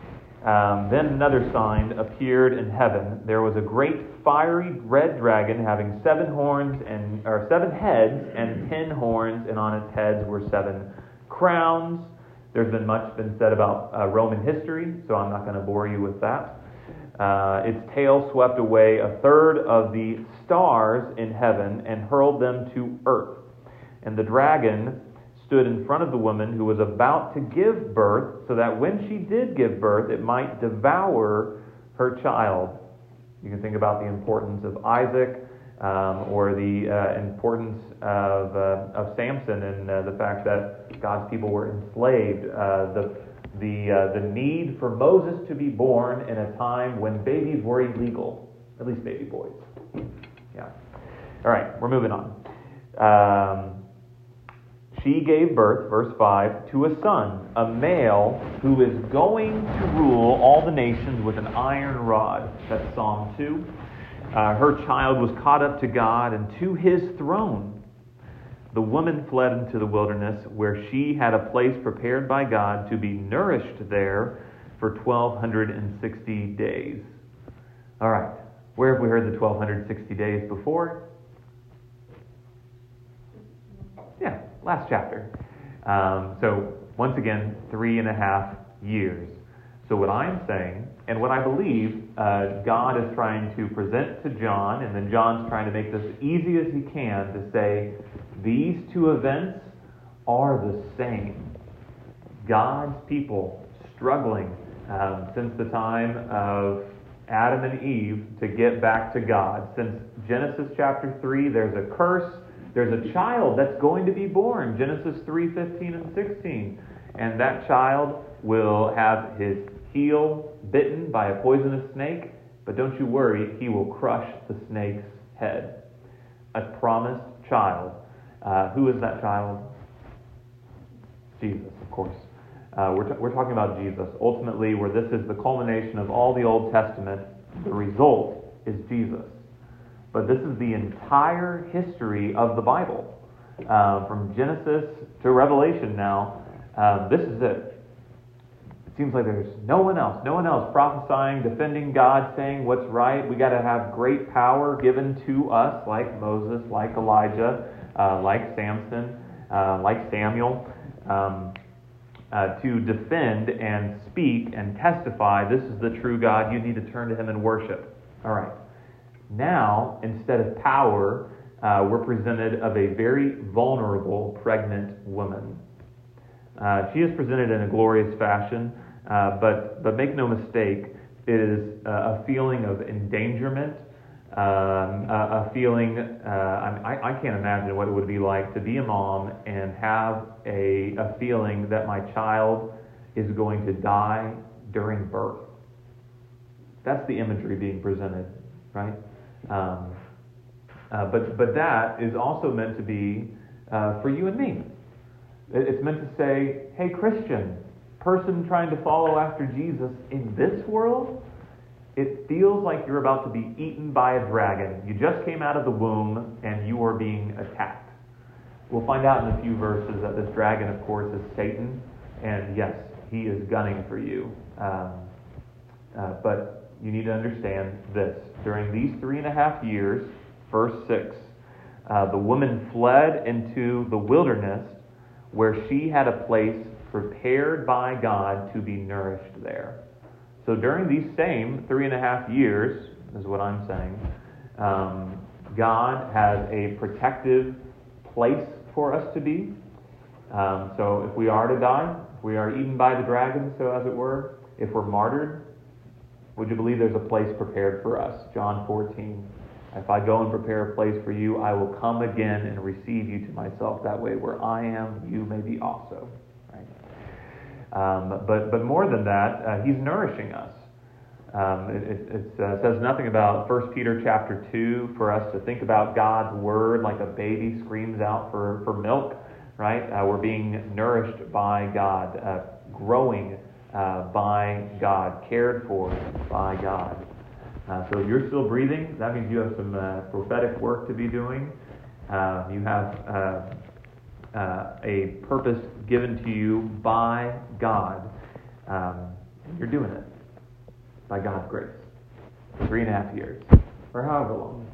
A: Um, then another sign appeared in heaven. There was a great fiery red dragon having seven horns and or seven heads and ten horns, and on its heads were seven crowns. There's been much been said about uh, Roman history, so I'm not going to bore you with that. Uh, its tail swept away a third of the stars in heaven and hurled them to earth. And the dragon stood in front of the woman who was about to give birth, so that when she did give birth, it might devour her child. You can think about the importance of Isaac, um, or the uh, importance of uh, of Samson, and uh, the fact that God's people were enslaved. Uh, the the uh, the need for Moses to be born in a time when babies were illegal, at least baby boys. Yeah. All right, we're moving on. Um, She gave birth, verse five, to a son, a male, who is going to rule all the nations with an iron rod. That's Psalm two. Uh, her child was caught up to God and to his throne. The woman fled into the wilderness, where she had a place prepared by God to be nourished there for twelve sixty days. All right, where have we heard the twelve sixty days before? Yeah. Last chapter. Um, so, once again, three and a half years. So what I'm saying, and what I believe uh, God is trying to present to John, and then John's trying to make this as easy as he can to say, these two events are the same. God's people struggling um, since the time of Adam and Eve to get back to God. Since Genesis chapter three, there's a curse. There's a child that's going to be born, Genesis three, fifteen and sixteen. And that child will have his heel bitten by a poisonous snake, but don't you worry, he will crush the snake's head. A promised child. Uh, who is that child? Jesus, of course. Uh, we're, t- we're talking about Jesus. Ultimately, where this is the culmination of all the Old Testament, the result is Jesus. But this is the entire history of the Bible. Uh, from Genesis to Revelation now, uh, this is it. It seems like there's no one else, no one else prophesying, defending God, saying what's right. We got to have great power given to us, like Moses, like Elijah, uh, like Samson, uh, like Samuel, um, uh, to defend and speak and testify. This is the true God. You need to turn to Him and worship. All right. Now, instead of power, uh, we're presented of a very vulnerable pregnant woman. Uh, she is presented in a glorious fashion, uh, but but make no mistake, it is uh, a feeling of endangerment, um, a, a feeling, uh, I, I can't imagine what it would be like to be a mom and have a, a feeling that my child is going to die during birth. That's the imagery being presented, right? Um, uh, but but that is also meant to be uh, for you and me. It's meant to say, hey, Christian, person trying to follow after Jesus in this world, it feels like you're about to be eaten by a dragon. You just came out of the womb and you are being attacked. We'll find out in a few verses that this dragon, of course, is Satan. And yes, he is gunning for you. Um, uh, but you need to understand this. During these three and a half years, verse six, uh, the woman fled into the wilderness where she had a place prepared by God to be nourished there. So during these same three and a half years, is what I'm saying, um, God has a protective place for us to be. Um, so if we are to die, if we are eaten by the dragon, so as it were, if we're martyred, would you believe there's a place prepared for us? John fourteen. If I go and prepare a place for you, I will come again and receive you to myself. That way, where I am, you may be also. Right? Um, but but more than that, uh, He's nourishing us. Um, it it, it uh, says nothing about First Peter chapter two for us to think about God's word like a baby screams out for, for milk. Right? Uh, we're being nourished by God, uh, growing uh, by God, cared for by God. Uh, so if you're still breathing, that means you have some uh, prophetic work to be doing. Uh, you have uh, uh, a purpose given to you by God. Um, and you're doing it by God's grace. For three and a half years. Or however long.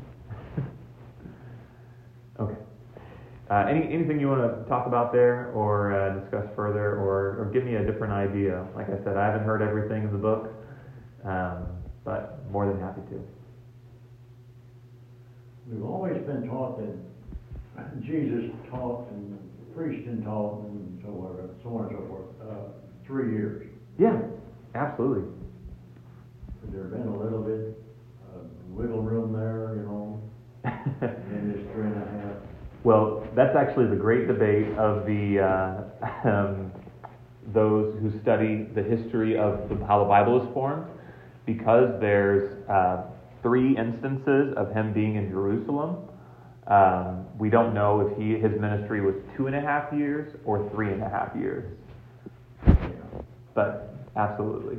A: Okay. Uh, any anything you want to talk about there or uh, discuss further or, or give me a different idea? Like I said, I haven't heard everything in the book. Um, but more than happy to.
D: We've always been taught that Jesus taught and preached and taught and so on, so on and so forth, uh, three years.
A: Yeah, absolutely.
D: Has there been a little bit of wiggle room there, you know, in this three and a half?
A: Well, that's actually the great debate of the uh, um, those who study the history of the, how the Bible is formed. Because there's uh, three instances of him being in Jerusalem, um, we don't know if he his ministry was two and a half years or three and a half years.
D: Yeah.
A: But absolutely.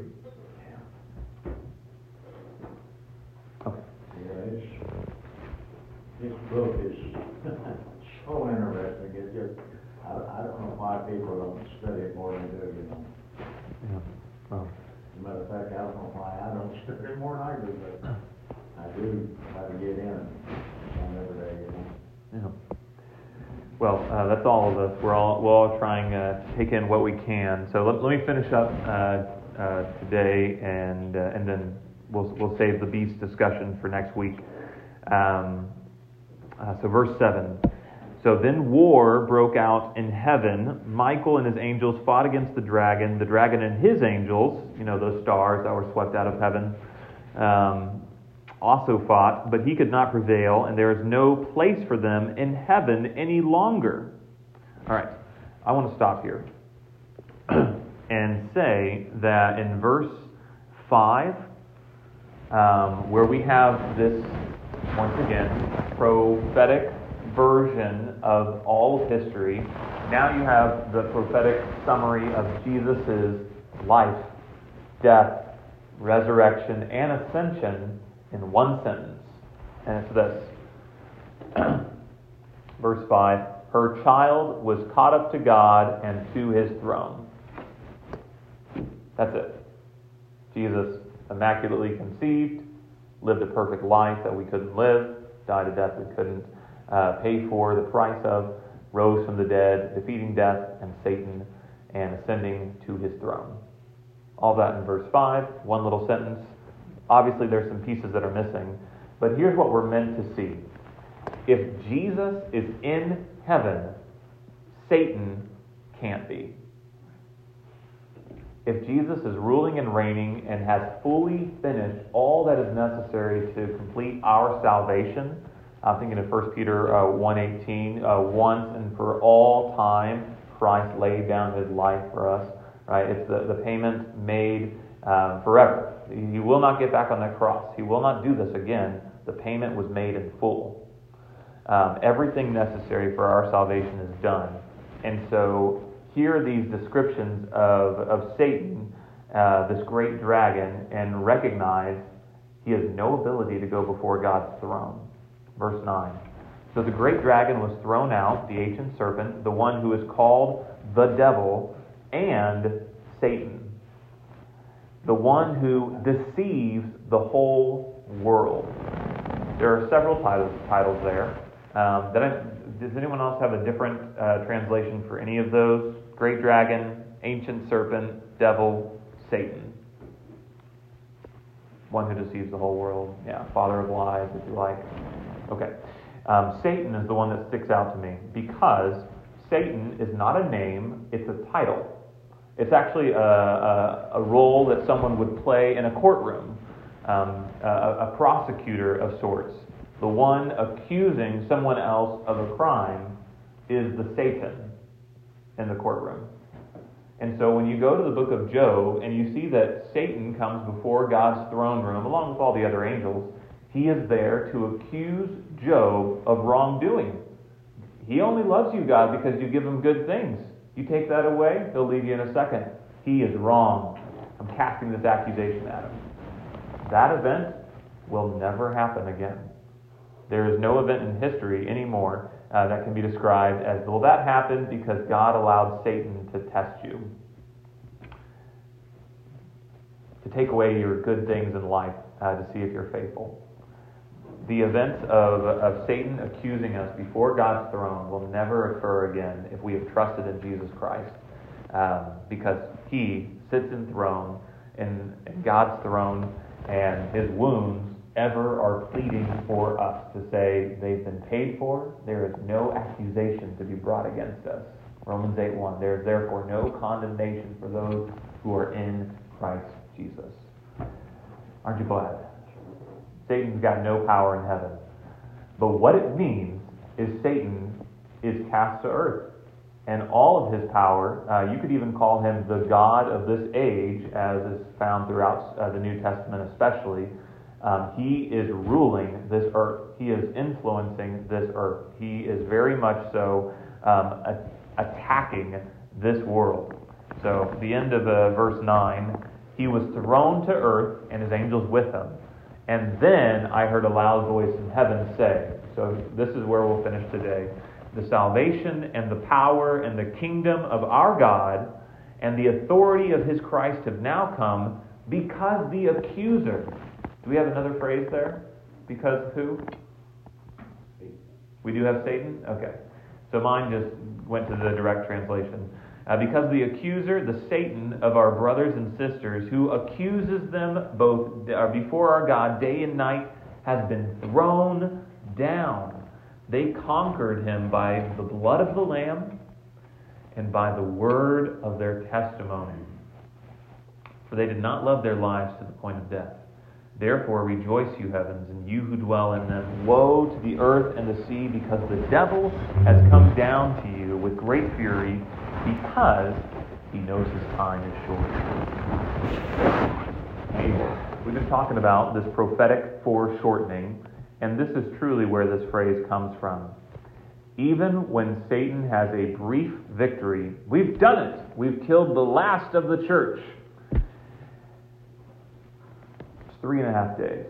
A: Okay.
D: Yeah, it's, this book is so interesting. It just, I, I don't know why people don't study it more than they do, you know.
A: Yeah. Well.
D: As a matter of fact, I don't know why I don't study it more than I do, but I do try to get in on every day, you know.
A: Yeah. Well, uh, that's all of us. We're all we're all trying uh, to take in what we can. So let, let me finish up uh, uh, today, and uh, and then we'll we'll save the beast discussion for next week. Um, uh, so verse seven. So then war broke out in heaven. Michael and his angels fought against the dragon. The dragon and his angels, you know, those stars that were swept out of heaven, um, also fought, but he could not prevail, and there is no place for them in heaven any longer. All right, I want to stop here and say that in verse five, um, where we have this, once again, prophetic version of all of history, now you have the prophetic summary of Jesus' life, death, resurrection, and ascension in one sentence. And it's this. Verse five, her child was caught up to God and to his throne. That's it. Jesus, immaculately conceived, lived a perfect life that we couldn't live, died a death we couldn't uh, pay for the price of, rose from the dead, defeating death and Satan, and ascending to his throne. All that in verse five, one little sentence. Obviously there's some pieces that are missing, but here's what we're meant to see. If Jesus is in heaven, Satan can't be. If Jesus is ruling and reigning and has fully finished all that is necessary to complete our salvation, I'm thinking of First Peter uh, one eighteen, uh, once and for all time, Christ laid down his life for us. Right? It's the, the payment made um, forever. He will not get back on that cross. He will not do this again. The payment was made in full. Um, everything necessary for our salvation is done. And so here are these descriptions of, of Satan, uh, this great dragon, and recognize he has no ability to go before God's throne. Verse nine. So the great dragon was thrown out, the ancient serpent, the one who is called the devil and Satan, the one who deceives the whole world. There are several titles, titles there. Um, did I, does anyone else have a different uh, translation for any of those? Great dragon, ancient serpent, devil, Satan. One who deceives the whole world. Yeah, father of lies, if you like. Okay. Um, Satan is the one that sticks out to me because Satan is not a name, it's a title. It's actually a, a, a role that someone would play in a courtroom, um, a, a prosecutor of sorts. The one accusing someone else of a crime is the Satan in the courtroom. And so when you go to the book of Job and you see that Satan comes before God's throne room along with all the other angels, he is there to accuse Job of wrongdoing. He only loves you, God, because you give him good things. You take that away, he'll leave you in a second. He is wrong. I'm casting this accusation at him. That event will never happen again. There is no event in history anymore uh, that can be described as, well, that happened because God allowed Satan to test you, to take away your good things in life uh, to see if you're faithful. The events of, of Satan accusing us before God's throne will never occur again if we have trusted in Jesus Christ, um, because he sits enthroned in, in God's throne, and his wounds ever are pleading for us to say they've been paid for. There is no accusation to be brought against us. Romans eight one, there is therefore no condemnation for those who are in Christ Jesus. Aren't you glad? Satan's got no power in heaven. But what it means is Satan is cast to earth. And all of his power, uh, you could even call him the God of this age, as is found throughout uh, the New Testament especially. Um, he is ruling this earth. He is influencing this earth. He is very much so um, a- attacking this world. So the end of uh, verse nine, he was thrown to earth and his angels with him. And then I heard a loud voice in heaven say, so this is where we'll finish today, the salvation and the power and the kingdom of our God and the authority of his Christ have now come, because the accuser. Do we have another phrase there? Because who? We do have Satan? Okay. So mine just went to the direct translation. Uh, because the accuser, the Satan of our brothers and sisters, who accuses them both uh, before our God day and night, has been thrown down. They conquered him by the blood of the Lamb and by the word of their testimony. For they did not love their lives to the point of death. Therefore rejoice, you heavens, and you who dwell in them. Woe to the earth and the sea, because the devil has come down to you with great fury, because he knows his time is short. We've been talking about this prophetic foreshortening, and this is truly where this phrase comes from. Even when Satan has a brief victory, we've done it. We've killed the last of the church. It's three and a half days.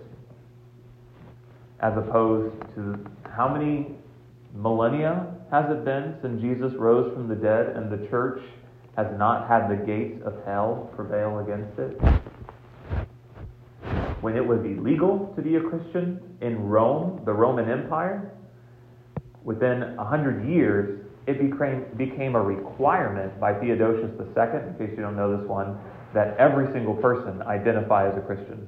A: As opposed to how many millennia has it been since Jesus rose from the dead and the church has not had the gates of hell prevail against it? When it was illegal to be a Christian in Rome, the Roman Empire, within a hundred years, it became, became a requirement by Theodosius the Second, in case you don't know this one, that every single person identify as a Christian.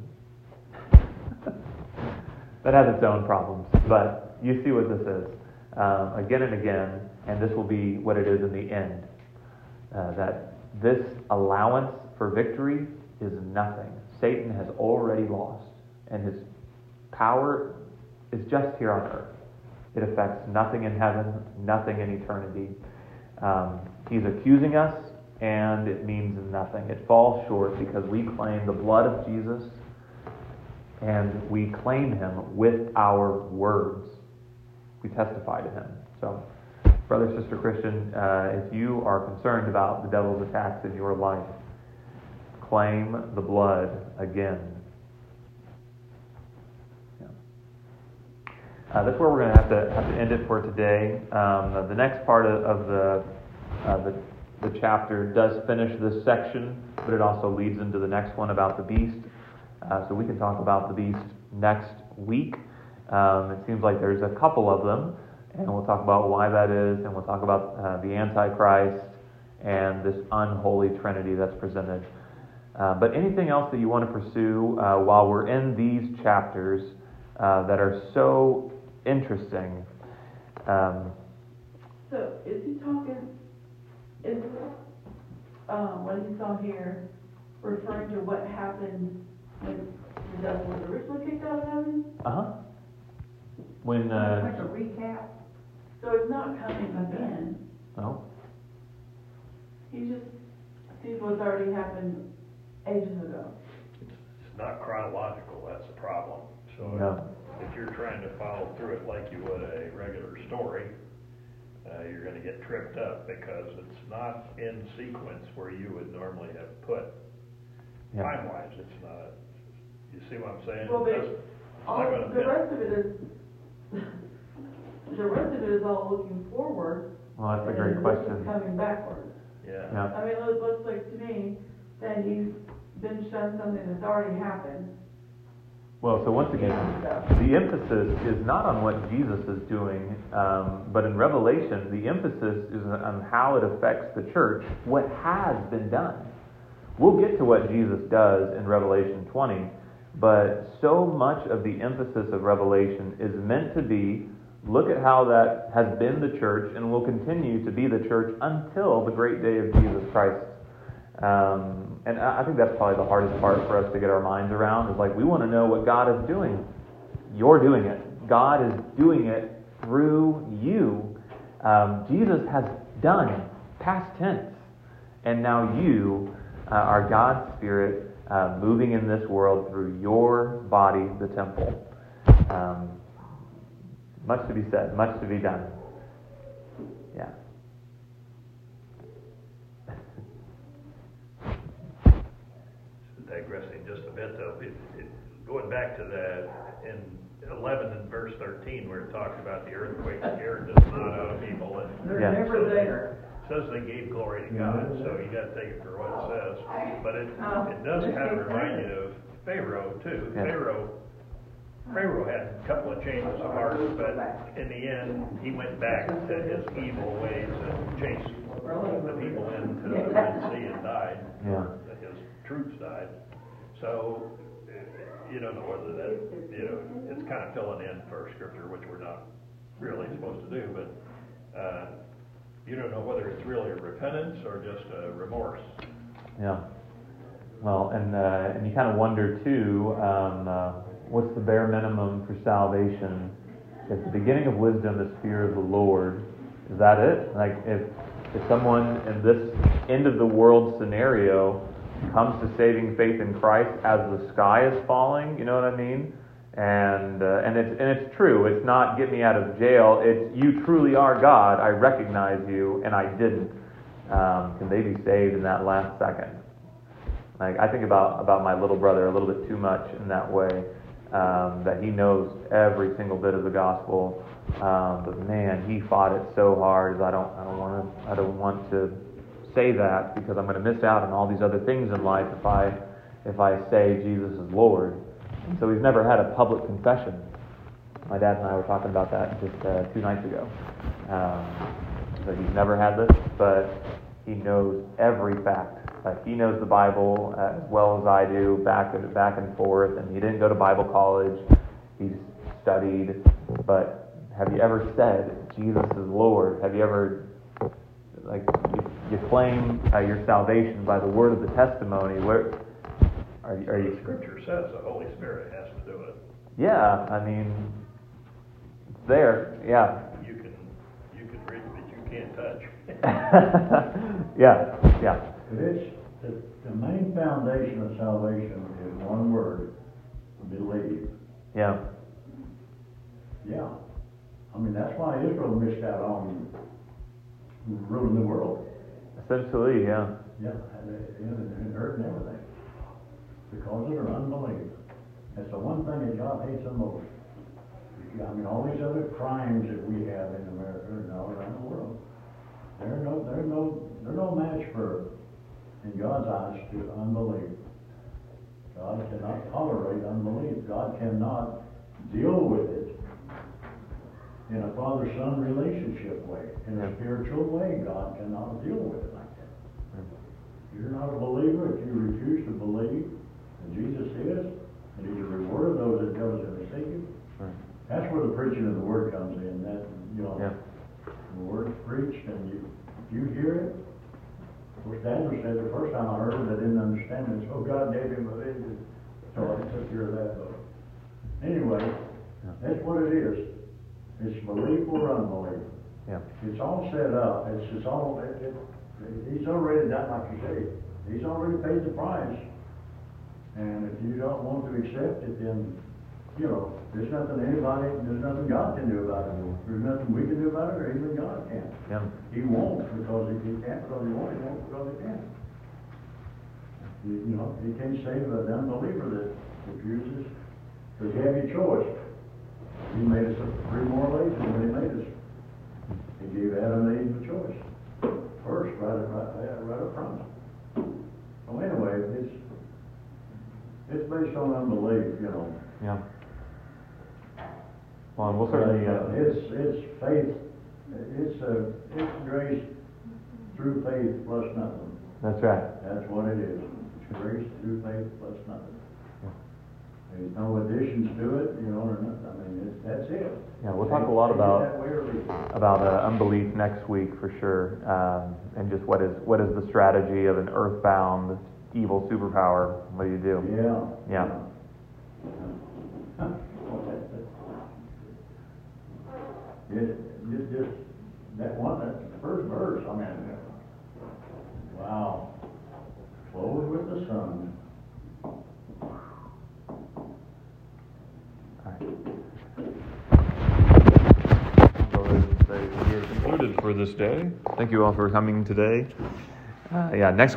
A: That has its own problems, but you see what this is. Um, again and again, and this will be what it is in the end. Uh, that this allowance for victory is nothing. Satan has already lost, and his power is just here on earth. It affects nothing in heaven, nothing in eternity. Um, he's accusing us, and it means nothing. It falls short because we claim the blood of Jesus, and we claim him with our words. We testify to him. So, brother, sister Christian, uh, if you are concerned about the devil's attacks in your life, claim the blood again. Yeah. Uh, that's where we're going to have to have to end it for today. Um, the next part of, of the, uh, the the chapter does finish this section, but it also leads into the next one about the beast. Uh, so we can talk about the beast next week. Um, it seems like there's a couple of them, and we'll talk about why that is, and we'll talk about uh, the Antichrist and this unholy trinity that's presented. Uh, but anything else that you want to pursue uh, while we're in these chapters uh, that are so interesting? Um,
E: So is he talking, is um, what he saw here referring to what happened when the devil was originally kicked out of heaven?
A: uh-huh. When, uh...
B: Like a recap?
E: So it's not coming again.
A: No.
E: He just sees what's already happened ages ago.
F: It's not chronological, that's the problem. So
A: No.
F: if you're trying to follow through it like you would a regular story, uh, you're going to get tripped up because it's not in sequence where you would normally have put
A: Yeah.
F: time-wise. It's not. You see what I'm saying?
E: Well,
F: It's
E: but
F: it's
E: all,
F: not gonna
E: the
F: fit.
E: rest of it is, the rest of it is all looking forward.
A: Well, that's a
E: and
A: great
E: this is
A: question.
E: coming backwards.
F: Yeah.
A: Yeah.
E: I mean, it looks like to me that he's been shown something that's already happened.
A: Well, so once again, the emphasis is not on what Jesus is doing, um, but in Revelation, the emphasis is on how it affects the church, what has been done. We'll get to what Jesus does in Revelation twenty, but so much of the emphasis of Revelation is meant to be, look at how that has been the church and will continue to be the church until the great day of Jesus Christ. Um, and I think that's probably the hardest part for us to get our minds around, is like, we want to know what God is doing. You're doing it. God is doing it through you. Um, Jesus has done, past tense. And now you uh, are God's Spirit uh, moving in this world through your body, the temple. Um, much to be said, much to be done. Yeah.
F: Digressing just a bit though, it, it, going back to the, in eleven and verse thirteen, where it talks about the earthquake scared the snot out of people, and
B: They're
A: Yeah.
B: never there.
F: it says they gave glory to God, so you gotta take it for what it says. But it, it does kind of remind you of Pharaoh too.
A: Yeah.
F: Pharaoh, Pharaoh had a couple of changes of heart, but in the end, he went back to his evil ways and chased the people into the Red Sea and died.
A: Yeah.
F: His troops died. So, you don't know whether that, you know, it's kind of filling in for scripture, which we're not really supposed to do, but uh, you don't know whether it's really a repentance or just a remorse.
A: Yeah. Well, and uh, and you kind of wonder too, um, uh, what's the bare minimum for salvation? If the beginning of wisdom is fear of the Lord, is that it? Like if if someone in this end of the world scenario comes to saving faith in Christ as the sky is falling, you know what I mean? And uh, and it's and it's true. It's not get me out of jail. It's you truly are God. I recognize you, and I didn't. Um, can they be saved in that last second? Like I think about about my little brother a little bit too much in that way. Um, that he knows every single bit of the gospel, um, but man, he fought it so hard. I don't I don't want to I don't want to say that because I'm going to miss out on all these other things in life if I if I say Jesus is Lord. So he's never had a public confession. My dad and I were talking about that just uh, two nights ago. Um, so he's never had this, but he knows every fact. Like he knows the Bible as well as I do, back and back and forth. And he didn't go to Bible college. He's studied. But have you ever said Jesus is Lord? Have you ever like you, you claim uh, your salvation by the word of the testimony? Where are you? Are you
F: Scripture says the Holy Spirit has to do it.
A: Yeah, I mean, it's there. Yeah.
F: You can you can read, but you can't touch.
A: yeah, yeah.
D: But it's, the, the main foundation of salvation is one word, believe.
A: Yeah.
D: Yeah. I mean, that's why Israel missed out on ruling the world.
A: Essentially, yeah.
D: Yeah, and, and, and earth and everything. Because of their unbelief. That's the one thing that God hates the most. I mean, all these other crimes that we have in America and all around the world, they're no, they're no, they're no match for, in God's eyes, to unbelief. God cannot tolerate unbelief. God cannot deal with it in a father-son relationship way. In a spiritual way, God cannot deal with it like that. If you're not a believer, if you refuse to believe that Jesus is, and He's a rewarder of those that diligently seek Him, that's where the preaching of the Word comes in. That, you know,
A: Yeah.
D: the Word's preached, and you, if you hear it. Of course, Daniel said the first time I heard it, I didn't understand it. So God gave him a vision. So I took care of that. But anyway, that's what it is. It's belief or unbelief.
A: Yeah.
D: It's all set up. It's, it's all, it, it, He's already done, like you say. He's already paid the price. And if you don't want to accept it, then, you know, there's nothing anybody, there's nothing God can do about it. There's nothing we can do about it, or even God can.
A: Yeah.
D: He won't because he, he can't because he won't. He won't because he can't. You, you know, he can't save an unbeliever that refuses. Because you have your choice. He made us three more agents when he made us. He gave Adam and Eve a choice. First, right, right, right up front. So anyway, it's it's based on unbelief, you know.
A: Yeah. Well, and we'll certainly. Uh,
D: it's it's faith. It's a it's grace through faith plus nothing.
A: That's right.
D: That's what it is. It's grace through faith plus nothing. There's no additions to it, you know, or nothing. I mean, it's, that's it.
A: Yeah, we'll talk a lot about
D: That way or leave it.
A: about uh, unbelief next week for sure, um, and just what is what is the strategy of an earthbound evil superpower? What do you do?
D: Yeah.
A: Yeah.
D: yeah. It, it just, that one, that first verse, I mean, wow. Clothed with the sun.
A: All right. Go ahead and say we are concluded for this day. Thank you all for coming today. Uh, yeah, next